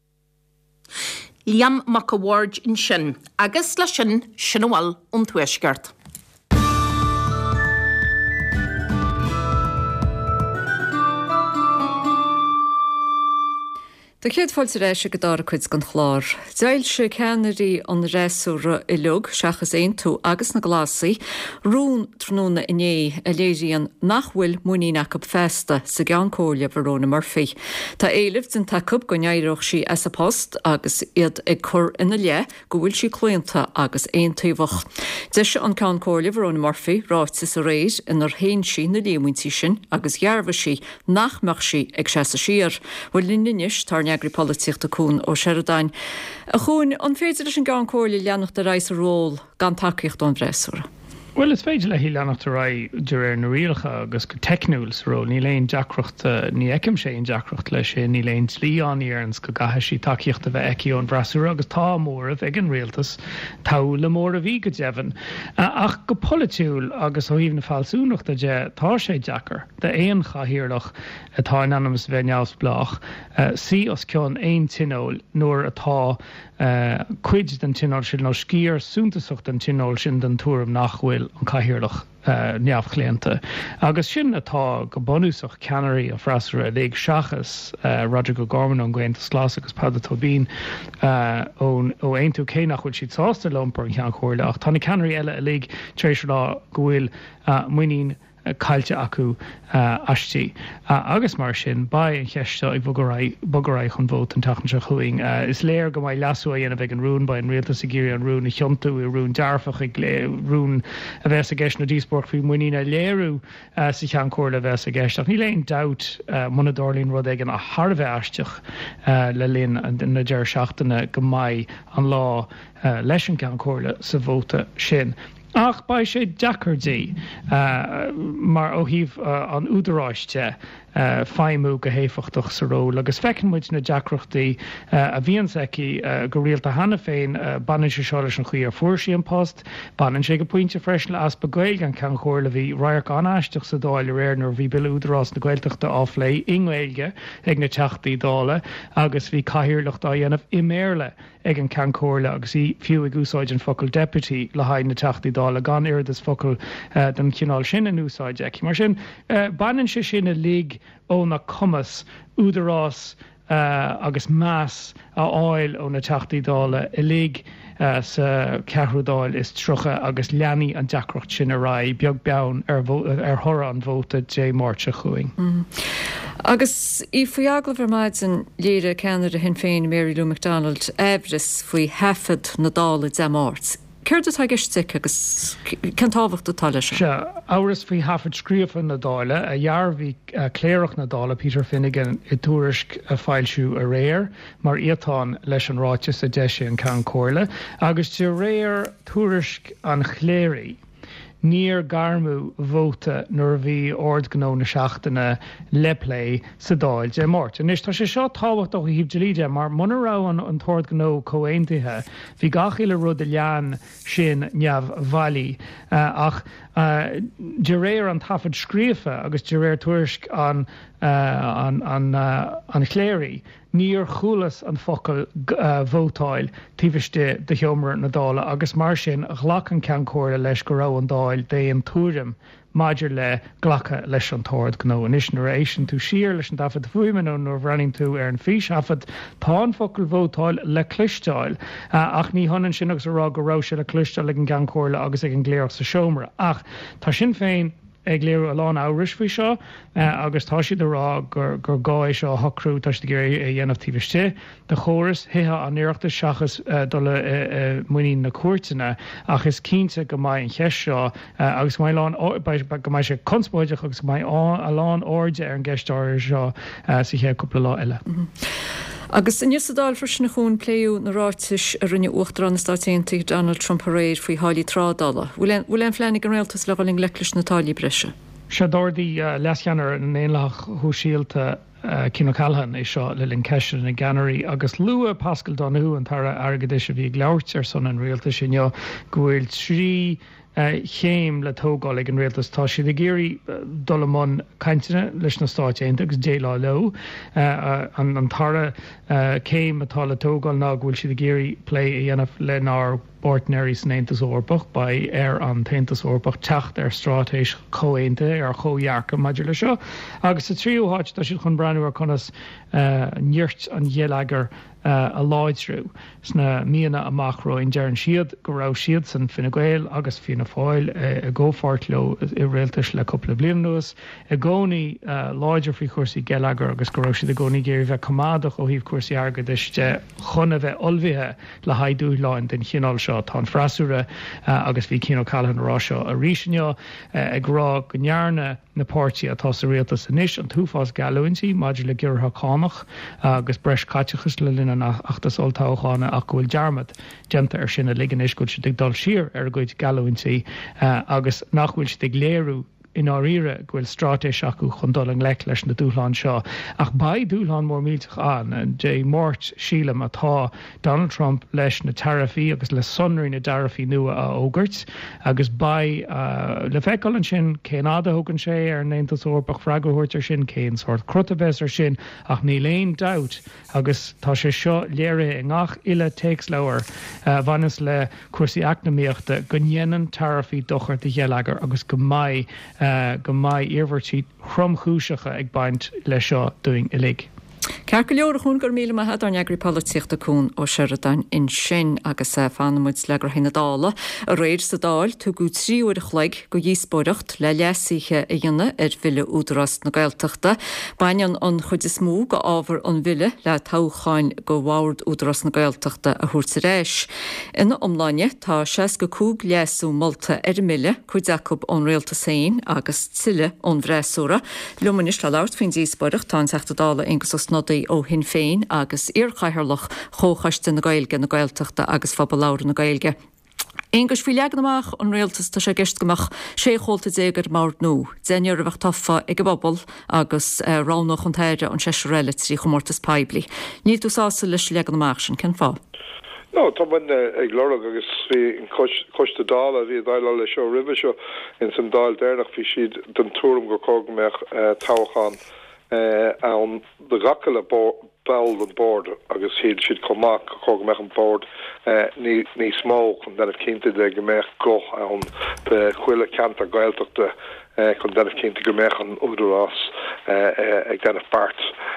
Liam McAward in sin, agus le sin sin bhil ón tuaisceart. Tá chéad fáilte rééis go dára chuid gan chláir. Deil se ceanirí an réúra i lug seachas éon tú agus na glásaí, rún tróna iné a léiríon nachhfuil muíach go festa sa geancóla Verona Murphy. Tá éileh den takeúb go neireach si as a post agus iad ag chur ina le go bhfuil si clúnta agus éon taobhach. De se an ceancóla Verona Murphy ráit is a réir inar héin si na lémuintí sin agus ghearbha si nachmeach si ag se a siar, bhfuil linnis tar neagri políochta cún ó Sheridan. A chuún an féidir sin gan cóirla leannacht a reis a ról gan takeíocht an bhreisúra. Well, is féidir le hí leannacht a ra dúir na rialcha agus go technúils ró, ní léon deacrocht ní eicim sé an deacrocht lei sé, ní léon slí an íarns go gathe sí takeíocht a bheith eici ón bhreisúra agus tá mór a bheith an rialtas tá le mór a bhí go deavan. Ach go politiúil agus ó híomh na fáilsúnachta de tá sé deacar de éon chahirirlach atá anonymous bheith neamhs blach sí os ceann éon tinóil nuair atá cuid den tinóil sin nó scíar súntasacht an tinóil sin den túram nachhfuil an caihirirlach uh, neamhchléanta. Agus sin atá go bonúsach ceanirí a freisúra ag seachas uh, Rodrigo Gorman an gcuint slás agus Padda Tobín ó aon tú cé nach chuil siad sásta lompar an chean chóirla ach tána ceanirí eile a lig trééis lá go bhfuil uh, muoín cailte acu uh, astí. Uh, agus mar sin, ba an cheiste ag bogaráid chun bót an tachan se chuing. Uh, is léir go mai lasú a dhéanamh ag an rún ba an rialtas a géir an rún i chiomtú i rún dearfach ag rún a bheits a gceist na dísport fao muoína léirú uh, sa chean cóirla bheits a gceist. Ní léon dat uh, monadorlín rud ag an a Harbheith aisteach uh, le linn na deir seachtainna go mai an lá uh, leis an cean cóirla sa bhóta sin. Ach, ba sé deacardí uh, mar ó híh uh, an údaráiste uh, feimú go héfachtach sa ró, agus fecin muid na deacrochtaí uh, a bhíon seici uh, go rialta hana féin uh, banan sé seo leis an chuí ar fuairsí an post, banan sé go pointe freisin le aspa gail an cean chóirla bhí roiach anáisteach sa dáil réir nar bhí bil údarás na gailteachta áflé inghilge ag na teachtaí dála, agus bhí caihirirlacht a dhéanamh iméirle ag an cean chóirla agus í fiú ag úsáid an focail deputy le haid na teachtaí dála gan irid is focail uh, den cinál sin an úsáid eici. Mar sin uh, banan sé sin a lig ó na cumas údarás uh, agus más a áil ó na teachtaí dála i lig uh, sa cehrúdáil is trocha agus leanaí an deacrocht sin a ra beag beann ar, ar thora an bhóta dé mórte chuing. Mm. Agus í faoi aglah maid an léire Canada hin féin Mary Lou McDonald ebris faoi hefad na dála de mát. Céir a giste agus cen táhacht tal se? Se áras fao hafid scríomhan na dáile a dhear bhí cléireach na dála Peter Finnegan i túrisc a fáilisiú a réir mar iatán leis an ráite a deise an can cóirle, agus de réir túrisc an chléirí. Níor garmú bhóta nuair bhí ord gó na seachtainna leplé sa dáil de mórt. An is tá sé seo táhacht ó híomh delíide mar munará an an tord gó comhaontaithe, bhí gachéile rud a lean sin neamh bhailí ach de réir an tafad scríofa agus de réir tuairisc an an chléirí. Níor chulas an focail bhótáil tíbhaiste de heomar na dála agus mar sin a ghlach an cean cóirle leis go rá an dáil dé an túrim maidir le ghlacha leis an tóir gó an is éis tú siar leis an dafad fuimen nó nó bhrenning tú ar an fís hafad tá an focail bhótáil le clistáil ach ní hanan sin agus ará go rá se le clistáil le an cean cóirle agus ag an gléoch sa seomra ach tá sin féin ag léirú aláán áris faoi seo agus tá siad ará gur gur gáid seo thocrú tá de géir dhéanamh tíbhaiste de chóras hithe an iireachta seachas dola muoí na cuairtainna ach is cínta go maiid an cheis seo agus maián go maiid sé conspóideach agus maiid aláán áide ar an gceistáir seo sa ché cúpla lá eile. Agus in Isadal frisna chun pléú na ráis a rinne uachtar an státéntaí Donald Trump réir faoi hálí trádala. Bhfuil an flenig an réaltas le bhling lelis natáí breise. Se dóirdaí leasceanar an éonlach thu síalta Cín Calhan é seo le linn ceisiir na Gannarí agus lua Pascal Donahue an tara agadéis a bhí leabhart ar son an réalta sinne gohfuil trí chéim le tógáil ag an réaltas tá si de géirí dolamón caiintine leis na stáiteint agus dé lá lo an tara céim atá le tógáil ná bhfuil si de géirí lé a dhéanamh le ná ordinary sneintas órbach ba ar an taintas órbach techt ar strátéis choéinte ar chohearcha maidir le seo. Agus sa tríúáid tá si chun breanú ar chunas níirt an dhéalagar a láidrú sna míana amachróin dearan siad go rá siad san Fine Gael agus Fianna Fáil a ggófart le i réaltas le coppla bliain nuas i gcónaí láidir faoi chuirsaí gealagar agus go rá siad a gcónaí géir bheith comádach ó híomh cuasaí airgadaiste chuna bheith olmhithe le haidú láin den chinál seo tá freisúre agus bhí Cín Callan rá seo a ríisneo ag rá go nearna na pártí atá sa réaltas inis an túfás galúintí maidir le ggéirtha cánach agus breis caitechas le linn achtas oltáchána ach bhfuil dearmad genta ar sinna liganis go si ag dul siar ar goid galúintí agus nachhfuil si ag léirú in áíre ghfuil strátéis acu chun dul an lech leis na dúláán seo. Ach ba dúláán mór mílteach an dé mórt sílam atá Donald Trump leis na tarifií agus le sonraí na darafií nua a ógurt agus ba le feicáil an sin cé náda thugann sé ar néantas órbach freagúirtar sin cén sort crutabes ar sin ach ní léon dat agus tá sé seo léire in ngach ile takes leir bhanas le cuasaí eacnamíochta go nhéanaan tarifií dochar de dhéalagar agus go maiid go maiid iarmhairtí chromchúiseacha ag baint le seo doing i lig. Cear go leor chun gur míle maithe an eagraí políochtaún ó Sheridan in sin agus fanmuid legur hinna dála a réir sa dáil tú go tríúir chleig go díospóireacht le leasíthe a dhéine ar bhile údras na Gaeltachta. Bainean an chud is mú go ábhar an bhile le táchaáin go bhhard údras na Gaeltachta a thuirta réis. Ina omláine tá seas go cúg leasú molta ar mille chu Jacob ón réalta féin agus tiile ón bhreasúra. Lumanis le láirt faoin díospóireacht tá teachta dála ingus os nodaí ó hin féin agus iarchaithirlach chóchaiste na Gaeilge na Gaeltachta agus fabal láir na Gaeilge. Ingus fi leagnaach an réaltas tá sé gist gomach sé chóilta dégur mar nó. Déinear a bheith tofa ag go bobbal agus ránach an téire an seisiúile trí chomórtas peibli. Ní tú sása leis leagnaach sin cen fá. No, tá man ag lorug agus hí in coiste dála hí dáile le seo rih seo in san dáil déirnach hí siad den túm go cógameach táchan an de rakkele bell an board agus hiad siad comach chog meach an board ní ní smó chun den cinnte de gemeach go an de chuile canta gailteachta chun den cinnte gemeach an údrás ag den part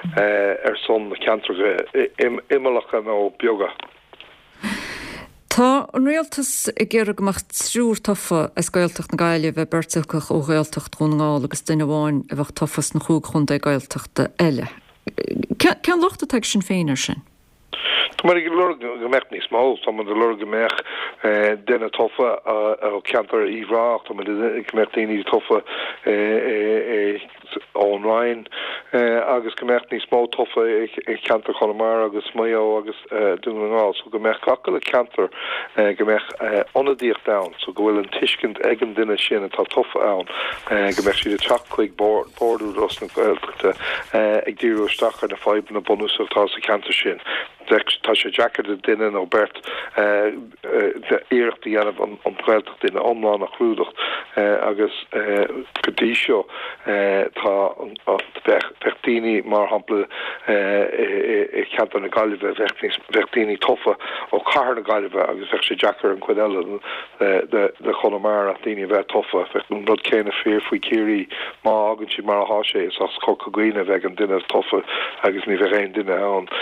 ar son na cantra imimelacha nó bioga. Tá an réaltas i ggéire goach trúr tofa is gailteach na Gaile bheith berteachach ó gailtecht chungáil agus duine bháin a bheith tofas na chúg chun é gailteachta eile. Cean lochta teag sin féinar sin? Tá mar gemecht ní smó, Tá de lu gemech denna toffa ó cantar íhracht, Tá gemechttíí toffa online agus gemecht ní smó toffa ag cantar chomar agus maio agus dúá, so gemech cacal a cantar gemech onadíocht da, so gohfuil an tiiscint egin duine sin atá toffa ann, gemech si de chacuig bordú os na gaalteachta ag ddíú stachar na feiban na bonúsach tá sa cantar sin. Tá sé Jackar de duine ó bert éirecht dhéanamh an gaalteach duine omláin nach chrúdacht agus godí seo tá vertíní mar hapla cantar na galibh vertíní toffa ó car na galibh agus bheith sé Jackar an cuiile de chonamar a daine bheith toffa feún rud céine fér faoi céirí má agan si mar aá sé is as cocaghine bheith an duine toffa agus ní bheith réon duine ann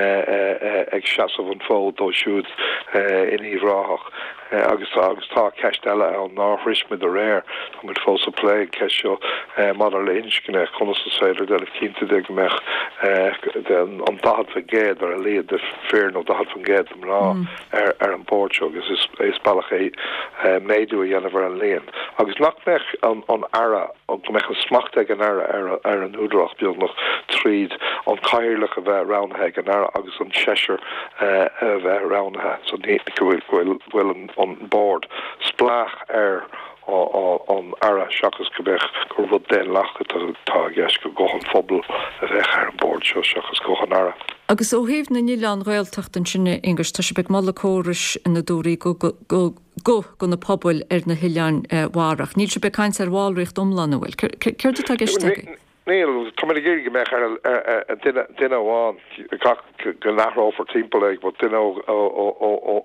ag seaamh an fód ó siúd in íhráthach agus agus tá ceistile an náthrismid a réir tá mid fós a plé ceisio mar le inscinne chuna sa séidir de cinnta de go meach an dahad fan géad ar a léad de fér nó dahad fan géad am rá ar ar an bord agus is is bailach é méadú a dhéanamh an léon agus nach mech an an ara an go mech an smacht ag an ara ar ar an údrach beag noch tríd an caiirlach a bheith ranthe an ara agus an Cheshire a bheith ranthe so ní bhfuil bhfuil an board splach ar an ara seachas go bheith gur bhd den lacha tá gceis go gochan fphobal a bheith ar an board seo seachas gochan ara. Agus ó héh na níile an réiltecht an sinne ingus tá se be mala córis in na dúí go go go na pobl ar na hiileán mharach. Níl se be caiint ar bháilreacht omlanhfuil. Ceirte tá geiste? Níl tá géir go meach ar duine bháin go nachrá for timpplaigh, but duine ó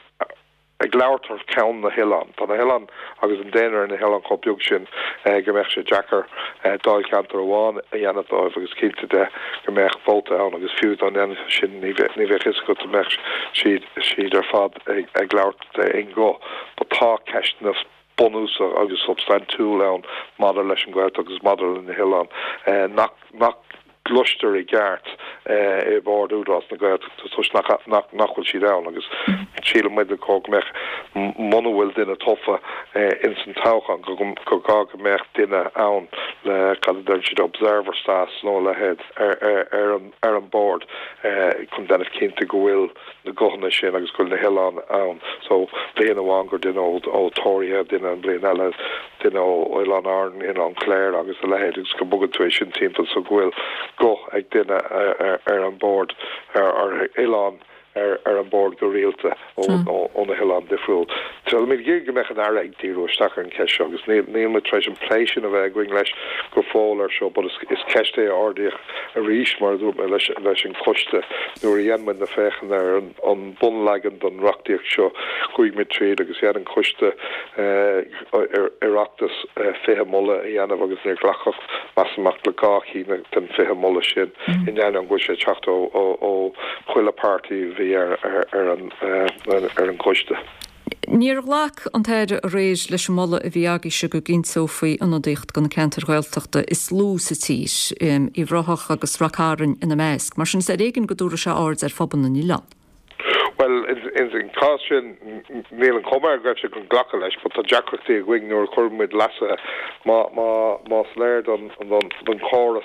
ag leirtar ceann na Hillan. Tá na Hillan agus an déanaar na Hillan copbeag sin go meach sé Jackar dáil cantar bháin a dhéanatáibh agus cinnte de go meach fóta ann agus fiú an déana sin ní bheith is go meach siad siad ar fad ag leirt in go, ba tá ceistena bonúsa agus substantúil ann madar leis an gcuirt agus madar in na Hillan nach nach gluster i gart e bord údras na gaiad tus nachhfuil si da agus síle meid cóg mech monohfuil duine toffa in san táchan go gá go mech duine ann le cad si observer stas nó le head ar an board chun denmh cinnta go bhfuil na gohanna sin agus goil na Hillan ann so blian amháin gur duine ó tóirithe duine an blian eile duine ó oil an arn in an cléir agus a lehéad agus go bugad tú sin timp so gohfuil go ag duine ar an board ar Ián ar an board go réalta ó na Hillan difriúil. Tá mé gé go meach an air ag tíú stachar an ceis agus níl me treis an pléisisin a bheith going leis go fáil ar seo, but is ceiste ardíoch a ríis mar dú me leis leis an coiste nuair a dhéanmid na féchan ar an bunlagan don rachtíoch seo chuig mé tríd agus dhéan an coiste ireachtas fithe molle a dhéanamh agus níor ghlachach meach le gáí den fithe molle sin in dhéanam an gúil sé teacht ó chuilepáirtí ar an coiste. Níor lách an teide a rééis leis molle a bhí agé se go ginn sofaí anadíocht gan na cantar ghailteachta is lú sa tíis i bhrothach agus racáran ina measc, mar sin sé réigen go dúra se áard ar fphobal na Nílan. Well in cá sin níl an comar greibh se gon ghlacha leis, but tá Jackachtaí a gcuig nuair chumid lasa má sléir don choras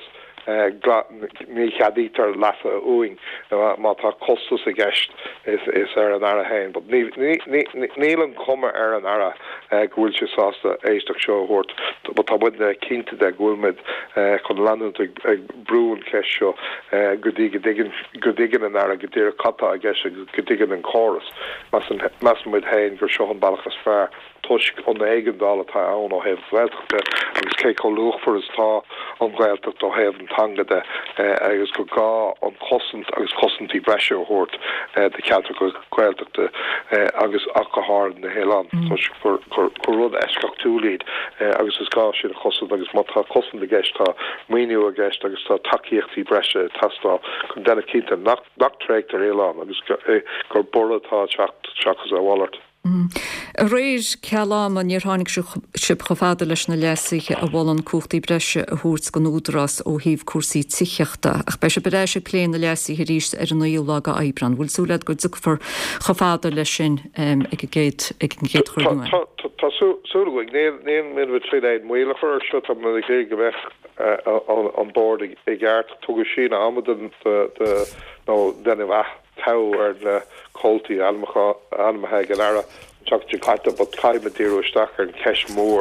ní cheadítar lasa uing má tá costas a gceist is ar an ara hain, but níl an cuma ar an ara gúil se sásta éisteach seo hort, but tá bud cinnta de gúilmid chun landú ag brún ceis seo go ddigan an ara go dtíar catá a gceis go ddigan an choras mas muid hain gur seo an bailachas fearr tuisc an éigen dálatá ann ó heh bhilteachta agus cé có luach for is tá an ghailteach ó heh an tangada agus go gá an cosint agus cosintí breise hort de cealtar go ghailteachta agus achathar na Hélan gur rud eisceach túlíd agus is gá sin a cosint agus má tá cosint a gceist tá muoinú a gceist agus tá takeíochttaí breise tastá chun denna cinnta nach trécht ar Hélan agus gur boratá teachtas a bhallart. A réir ceám an níortháinig sib chofáda leis na lesaige a bhlan cuachtaí breise a thuúrt go údras ó híomh cuasaí ticheachta ach be se beréis sé léan na lesaí ríist ar an íolaga Aibran. Bhfuil súlad go dúfar chofáda lei sin ag géad ag an géad chuúin. Tásúlaigh néon mid bh tríd muoilechar seo tá na ghé go bheith an board i gceart tugus sin amadan nó denna bheith tá ar na coltaí almathe gan ara teachtar caite bud caiimedíúisteach ar an ceis mór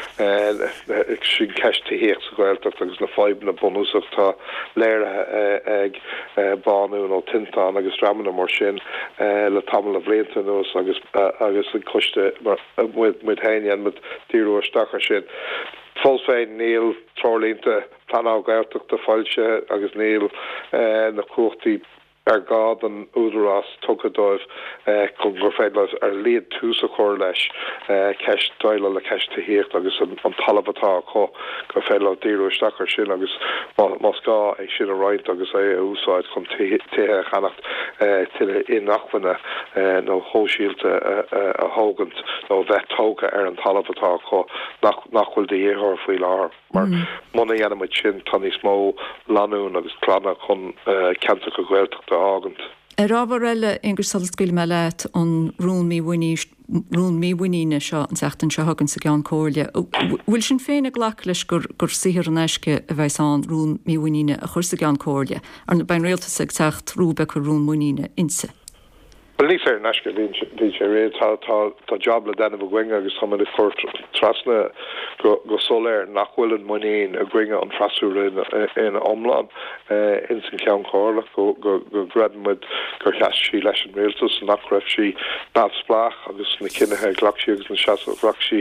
ag sin ceiste héach sa ghilteach agus na fáib na bonúsach tá léirethe ag banún ó tintán agus ramanna mar sin le tamil a bléanta nús agus agus an coiste muid haine mud díúisteach ar sin. Fol féin níl trolínta plan á gaiirteach de fáilte agus níl na cuachtaí ar gad an údarrás tugadóibh chun gur féidir ar líad túsa chóir leis ceist daile le ceiste héocht agus an talbatá có go féile díúisteach ar sin agus más gá é sin a roiint agus é úsáid chun tuthe chanacht tuile in nachhanna nó hóisiílte a thugant nó bheith tóga ar an talbatá có nachhfuil de dhéthir faoi lár mar muna dhéanamid sin tan níos mó lanún agus clanna chun ceanta go ghilteachta ágant. Er ábhar eile ingur salscoil me leit an rún mí bhuiíine seo an seachtain se hagann sa gan cóirle. Bhfuil sin féin a ghlach leis gur gur sihir an eisce a bheits an rún mí bhuiíine a chur sa gan cóirle ar na bain réaltas ag techt rúbe chu rún bhuiíine insa. Well ní sé neisce lí sé ré tá job le denna bhing agus tá i for trasna go soléir nachhfuil an muín a gringe an trasú in omlan in san cean cóla go gradmuid gur cheas sí leis an réaltas nach raibh si bad splach agus na cinnethe glachsí agus na seaachreach si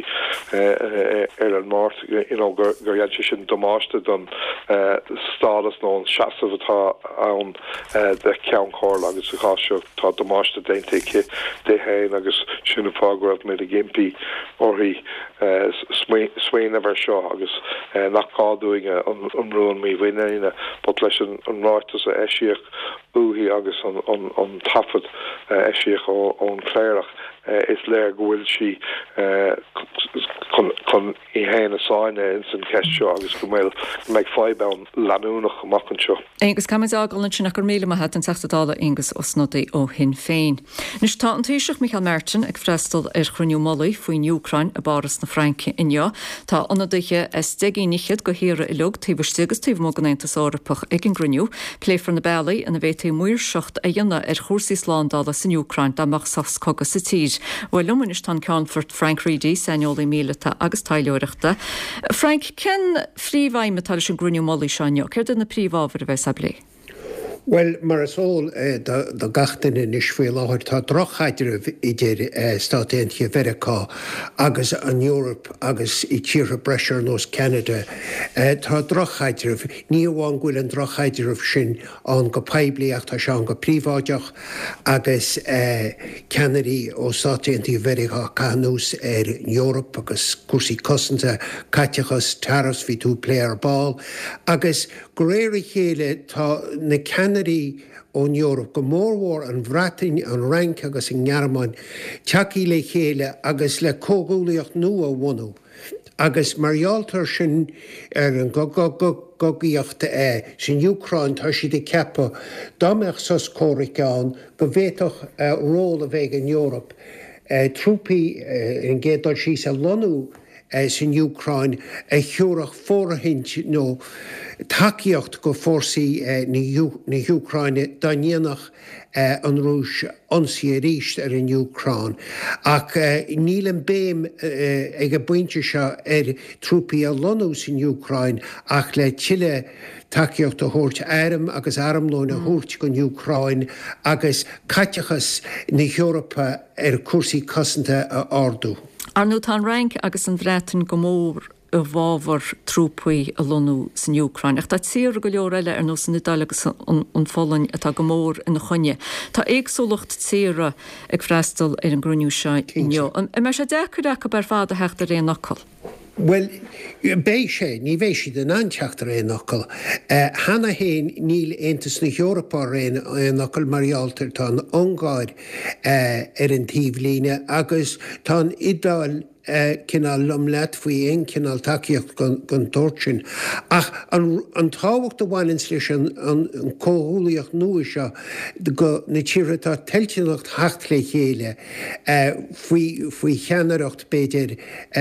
ar an mát gur dhéan sin domáiste don stádas nó an seaamh atá ann de cean cóla agus a cháisio tá domáiste déinte dé hain agus siúna fágrad mé a gimpi orthaí smaoin a bhar seo agus nach cáúinge an ruúin mí bhuiine bot leis an rátas a eisiíoch uí agus an tafad eisiíoch ón cléireach is léir gohfuil si chun i héana sáine in san ceist seo agus go méil meid fáibben leanúnach amachchan seo. Agus cam ágalann sin nach gur míle hat an teachtadála agus osnodaí ó hin féin. Nus tá an túiseach Michael Merton ag freistal ar chruinniú Molly faoin Ucrain a baras na Franke inneo, Tá anadaiche is deínichiad go hire i lug tíbhar agus tíh mó gannéanta árapach ag an gruniú, pléfar na Bailí a na bhéta muir secht a dhéanana ar chósaí sláándála san Ucrain dáach sas cogus sa tír. Bhfuil lumanis tá Confort Frank Reedy Saolaí míleta agus taileireachta. Frank, cen phríomhhaim tal sin gruniú Molly seineo, chuir den na príomhábhar a bheits a blé? Well, mar is all do gatain in isfuil áhar tá drochaidir idir státéinthe Verá agus an Europe agus i tíre breir nos Canada. Tá drochaidir ní bháin ghfuil an drochaidir sin an go pebliach tá se an go príváideach agus Canarí ó státéintí Verá canús ar Europe agus cuasaí cosanta caitechas taras ví tú léir ball agus go réir chéile tá na Canada ón Europa go mórhór an bhreatain an rank agus an ngearmáin teací le chéile agus le cógúlaíocht nua bhhanú. Agus marghealtar sin ar an gogaíochta é sin Ucrain tá si de cepa dámeach sas córaán go bhéach róla bheith an Europa. Trúpaí an ggédal sí sa lonú sin Ucrain a thiúrach fórahint nó takeíocht go fórsaí na Ucraine daíanach an rúis ansaí ríist ar an Ucrain. Ach níl an béim ag a buinte seo ar trúpaí a lonú sin Ucrain ach le tiile takeíocht a thuirt airm agus airmlóin a thuirt gon Ucrain agus caitechas na Europa ar cuasaí cosanta a ardú. Arnú tá rank agus an bhreatain go mór a bhábhar trúpaí a lonú san Ucrain. Ach tá tíar go leor eile ar nó san Idáil agus an fólainn atá go mór ina chunne. Tá éagsúlacht tíra ag freistal ar an gruniú seo inneo. I mar sé dechuideach go bar fád a hecht a réon nachil. Well, bé sé, ní bhééis si den anteachtar é nocail. Hanna héin níl Aontas na Eorpa é nocail marialtar tá ongáid ar an tíomh líne agus tá idáil cinál lomleat faoi on cinál takeíocht gon tortin. Ach an táhacht a bhhailins leis an cóthúlaíocht nua seo go na tíretá tiltinacht hecht le chéile faoi cheanaracht beidir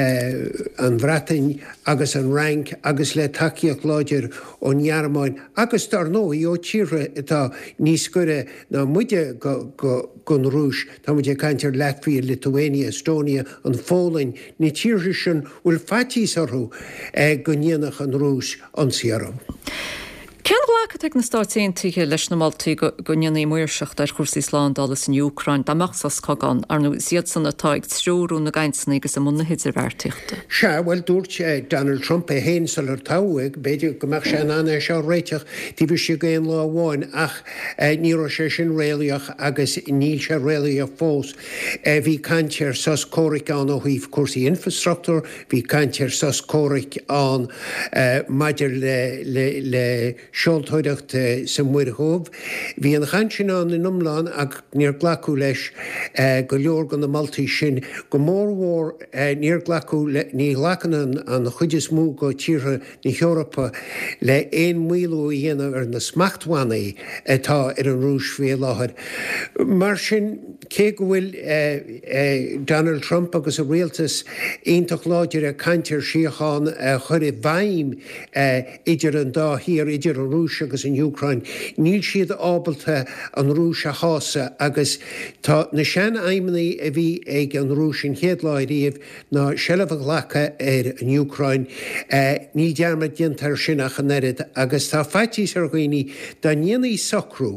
an bhreatain agus an rank agus le takeíocht láidir ó nearmáin agus tar nó í ó tíre atá níos gure ná muide gon rúis tá muide caiintear Latvia, Lithuania, Estonia an fólainn ní tíre sin bhfuil fatís orthú go níanach an rúis an siarm. Cean ghlacha ag na stáitíntaithe leis na Maltaí go gneannaí muirseach ar chuirsaí Slán dalas in Ucrain damachsas cogan ar nó siad san atá ag trúrú na gainsna agus am na hiidir bhirtíochta. Se bhfuil dúirt Donald Trump é héin sal ar táhaig, beidir gomach sé anna seo réiteach tí bhí si géon lá bháin ach ní sé sin réalaach agus níl se réalaach fós. Bhí cantear sas córic an ó híomh cuasaí infrastructúr, bhí cantear sas córic an maidir le seoltóideacht sa muir chomh. Bhí an chaintsin an in umláin ag níor ghlacu leis go leor gan na Maltaí sin go mór mhór níor ghlacu ní ghlachan an chuidir smú go tíre na Eorpa le éon mílú dhéanamh ar na smachtmhainaí atá ar an rúis fé láthair. Mar sin cé go bhfuil Donald Trump agus a rialtas ionintach láidir a cantear siocháin chuir i bhaim idir an dá hir idir an rúis agus in Ucrain. Níl siad ábalta an rúis a hása agus tá na sean aimimnaí a bhí ag an rúis in héadláiríomh ná sellh ghlacha ar an Ucrain ní dearmad diantar sin a chanéad agus tá faitís ar ghaoine dá níanaí socrú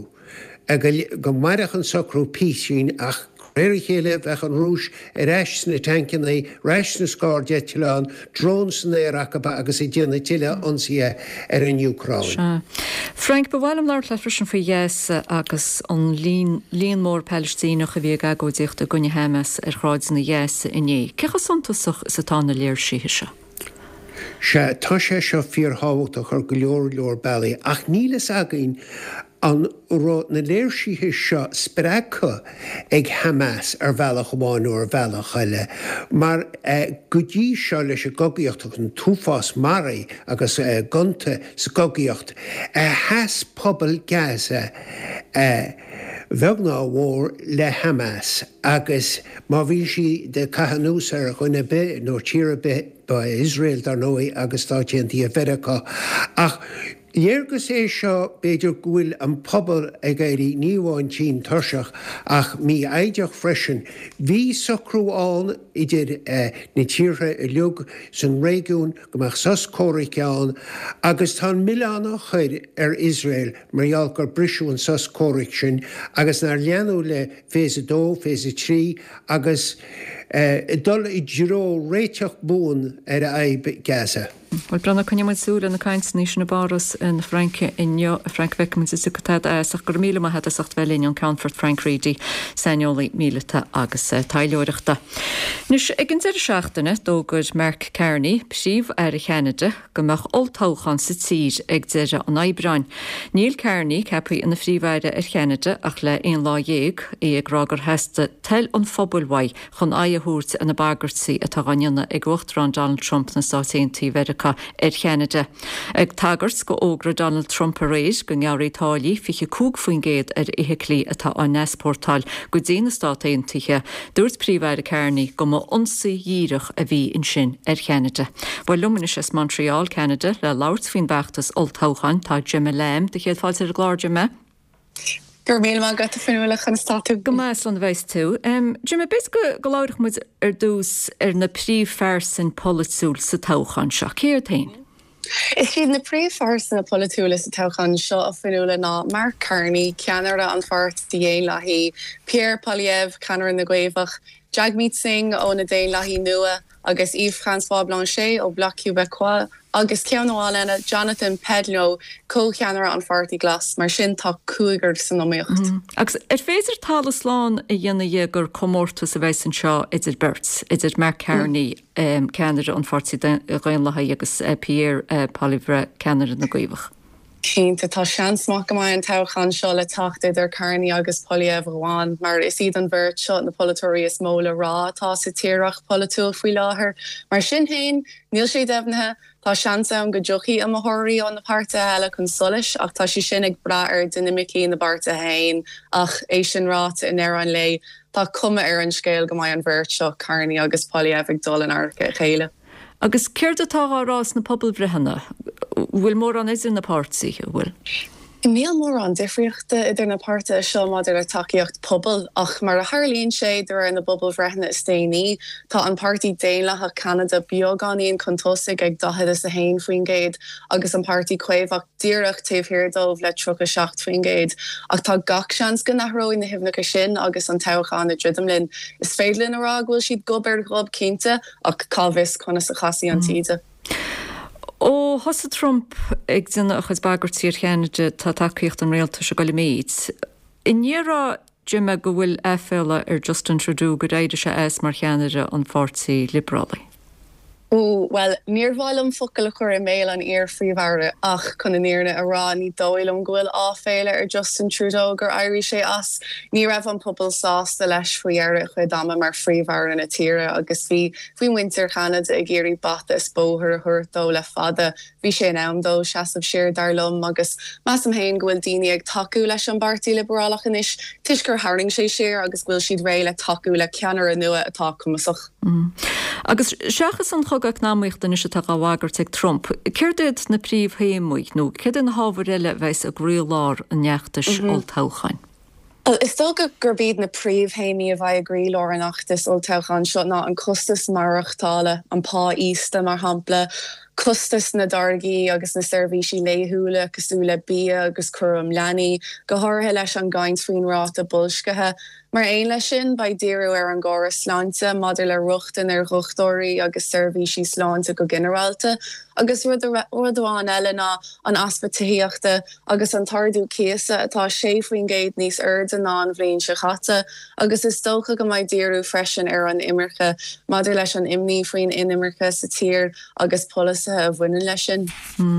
go maireach an socrú písín ach réir chéile bheith an rúis ar eis na tancinnaí, reis na scáde tiileán, drons na Iraqaba agus i dtíanana tiile ansaí ar an Ucrain. Frank, bhhailm leir le frisin faoi dhéas agus an líon mór Palestínach a bhí agóidíocht a gunne Hamas ar chráid na dhéas inné. Cecha suntasach sa tána léir síthe se? Se tá sé seo fíorthabhachtach ar go leor leor bailí ach nílas againn an rá na léirsíthe seo spreice ag Hamas ar bhealach amháin ó ar bhealach eile. Mar go dtí seo leis a gogaíocht an túfás maraí agus gunta sa gogaíocht heas pobl Gaza bheagná mhór le Hamas agus má bhí si de caithanús ar chuine be nó tíre be ba Israel dar nóí agus tátéantí a Mheiriceá ach Dhéargus é seo beidir gúil an pobl ag éirí níomháin tín tuirseach ach mí aideach freisin. Bhí socrúáin idir na tíre i leog san réigiún gomach sas cóiricáin agus tá milánach chuir ar Israel marall gur brisú an sas cóiric sin agus nar leanú le fésa dó, fésa trí agus dul i ddíró réiteach bún ar a aib Gaza. Well brana chuine súla na caiint níos na baras in Franke inneo Frank Beckman is secretad ach gur míle ma het sacht velin an Countford Frank Reedy Sanoli míleta agus taileireachta. Nus gin er seachtainna dógur Mark Kearney príomh ar a Canada gomach oltóchan sa tír ag deire an Aibrain. Neil Kearney cepaí in na phríomhhaide ar Canada ach le éon lá dhéag í ag rágur heasta tel an fphobulhaid chun aiathúirt in na bagartsaí atá ganneanna ag uachtarán Donald Trump na Stáitíntaí Mheiriceá ar Canada. Ag tagart go ógra Donald Trump a réis go ngearraí tálaí fiche cúg faoin géad ar ihiclí atá an nesportáil go dtí na Stáitíntaithe dúirt príomhhaide Kearney go má ionsaí dhíreach a bhí in sin ar Canada. Bhil luminis is Montreal, Canada le labhairt faoin beachtas oltóchan tá Jimmy Lamb de chéad fáilte ar glár Jimmy. Gur mé má gata finúlaach an stáú. Go meas an bhéis tú. Jimmy, bes go goláirich mu ar dús ar na príomhfersin politúil sa tóchan seo. Céir tain? Is siad na príomhfersin na politúla sa tóchan seo a finúla ná Mark Kearney, ceanara an fart di dhéon lahí, Pierre Poilievre, canar na Gaelbhach, Jagmeet Singh ó na déon lahí nua, agus Yves-François Blanchet ó Bloc Québécois, agus ceanháilena Jonathan Pedlo cócheanar an fartaí glas, mar sin tá cúigur san nóíocht. Mm. Agus ar féidir talasláán a dhéana dhégur commórtas a bheits an seo idir Bert, idir Mark Carney mm. um, Canada an fartaí réonlatha agus uh, Pierre uh, Poilievre Canada na Gaomhach. Cínta tá seansmach go maiid an tochan seo le tacht idir Carney agus Poilievre Juan, mar is iad an bhirt seo na polytóirí is móla rá tá sa tíreach polytúil faoi láthair, mar sin hain níl sé defnithe tá seansa an go djochaí am mothirí an na páirte eile chun solis ach tá si sin ag bra ar dynamicí na barta hain ach é sin ráta in air an lei tá cuma ar an scéil go maiid an bhirt seo Carney agus Poilievre dul an archa chéile. Agus céir atá rás na pobl brehanna, bhfuil mór an is in na pártsaí bhfuil? Níl mór an difriochta idir na páirte seo maidir le takeíocht pobl ach mar a Harlíonn sé dur na bubal bhreithna is déanaí tá an pártaí déanlatha Canada beagganíon contósaigh ag dahad is a hain faoin géad agus an pártaí cuéimhach díreach taobhhirdómh le trocha seacht faoin géad ach tá gach seans go nachróí na himnacha sin agus an toghchan na Dridumlinn is féidlinn ará bhfuil siad gobar glob cínta ach cábhis chuna sa chasaí an tíide. Ó thosa Trump ag duna achas bagart tír cheanide tá takeíocht an réalta se go le méid. I níorrá Jimime go bhfuil éfeile ar Justin Trudeau go réidir se éas mar cheanide an fórtaí liberála. Ó, well, níorhhailm focail chuir i méil an ar phríomhhara ach chun níorna ará ní dóilm gohfuil áféile ar Justin Trudeau gur éirí sé as ní raibh an pobl sásta leis faoiarra chu dama mar phríomhhara na tíre agus bhí bhí winter Canada ag géirí bata is bóthir a thuirtó le fada bhí sé anamdó seasamh siar darlumm agus measam hain gohfuil daoine ag taú leis an bartaí liberálach inis tuis gur haring sé siar agus bhfuil siad réile taú le ceanar a nua atá cumasach. Mm. Agus seachas an chugach námíocht in is tá bhagart ag Trump. Céirdead na príomhhéimmuid nó céad an hábhar eile bheits a gríolár an neachtas oltáchain. Is sto go gurbíd na príomhhéimí a bheith agrí lá an achtas oltáchan seo ná an costas marachtála an pá ísta mar hampla costas na dargaí agus na servísí léthúla cosúla bí agus chum leanaí go háirthe leis an gcaint faoin ráta bolscathe. Mar éon lei sin ba díú ar an gáras sláinte madidir le ruchtain ar ruchtóirí agus servísí sláinte go generalta agus ruadháin eile ná an aspatííochta agus an tardú céasa atá sé faoin géad níos ard a ná an bhléonn se chatta agus is tócha go maiid díú freisin ar an imircha madidir leis an imní faoin inimircha sa tír agus polisathe a bhhuiine lei sin.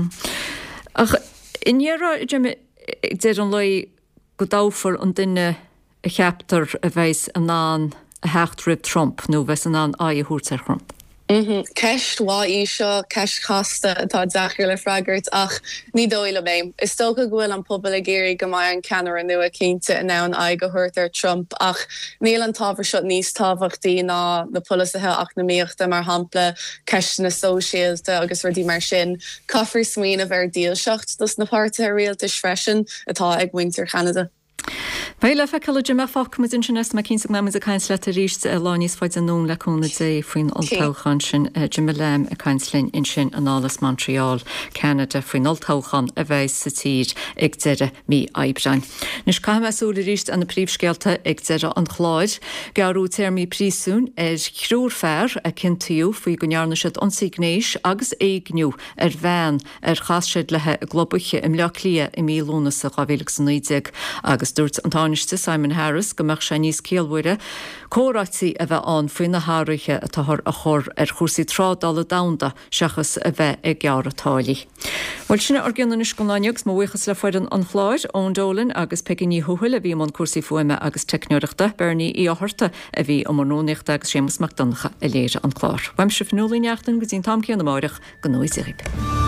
Ach inéarrá dé an lei go dáfar an duine a cheaptar a bheits an ná a hecht rib Trump nó bheits an ná a thuúirte Trump. Mhm. Ceist wá í seo ceist chasta atá dachir le freigart ach ní dóile mé. Is tócha gohfuil an pobl a géirí go maiid an ceanar an nua cínte a ná an aig go thuirt ar Trump ach níl an tábhar seo níos tábhachtaí ná na polisathe ach na míochta mar hampla ceist na sóisialta agus ruí mar sin caithfar smaoin a bheith díalseacht dus na páirte réaltas freisin atá ag winter Canada. Bhile fe call Jim fach mu internet me cin me a caiins le a ríist a láníos fáid an nóm leúna dé faoin oltáchan sin Jim lem a caiinslinn in sin análas Montreal, Canada faoin oltáchan a bheith sa tír ag deire mí aibrein. Nus caiim asúla ríist an na príomhscealta ag deire an chláid, garú termí prísún ar chrúr fearr a cintíú faoi gonearna siad an signéis agus éagniu ar bhean ar chaisiid lethe a globuche im lelia i mílúna sa chahéach san níideag agus dúirt antáiste Simon Harris go meach sé níos céalhuire córáití a bheith an faoin na háirithe atáthir a chur ar chósaí trádal a damda seachas a bheith ag gear atálaí. Bhil sinna ar gciananis go láineogus má bhuichas le foiid an chláid ón dólan agus pecinní thuhuiil a bhí man cuasaí fuime agus techneoireachta Bernie í áthirta a bhí am nóíochta agus sémas macdanacha a léire an chlár. Weim se fanúlaíneachtain go dtín tamcéan na máireach go nóí sirib.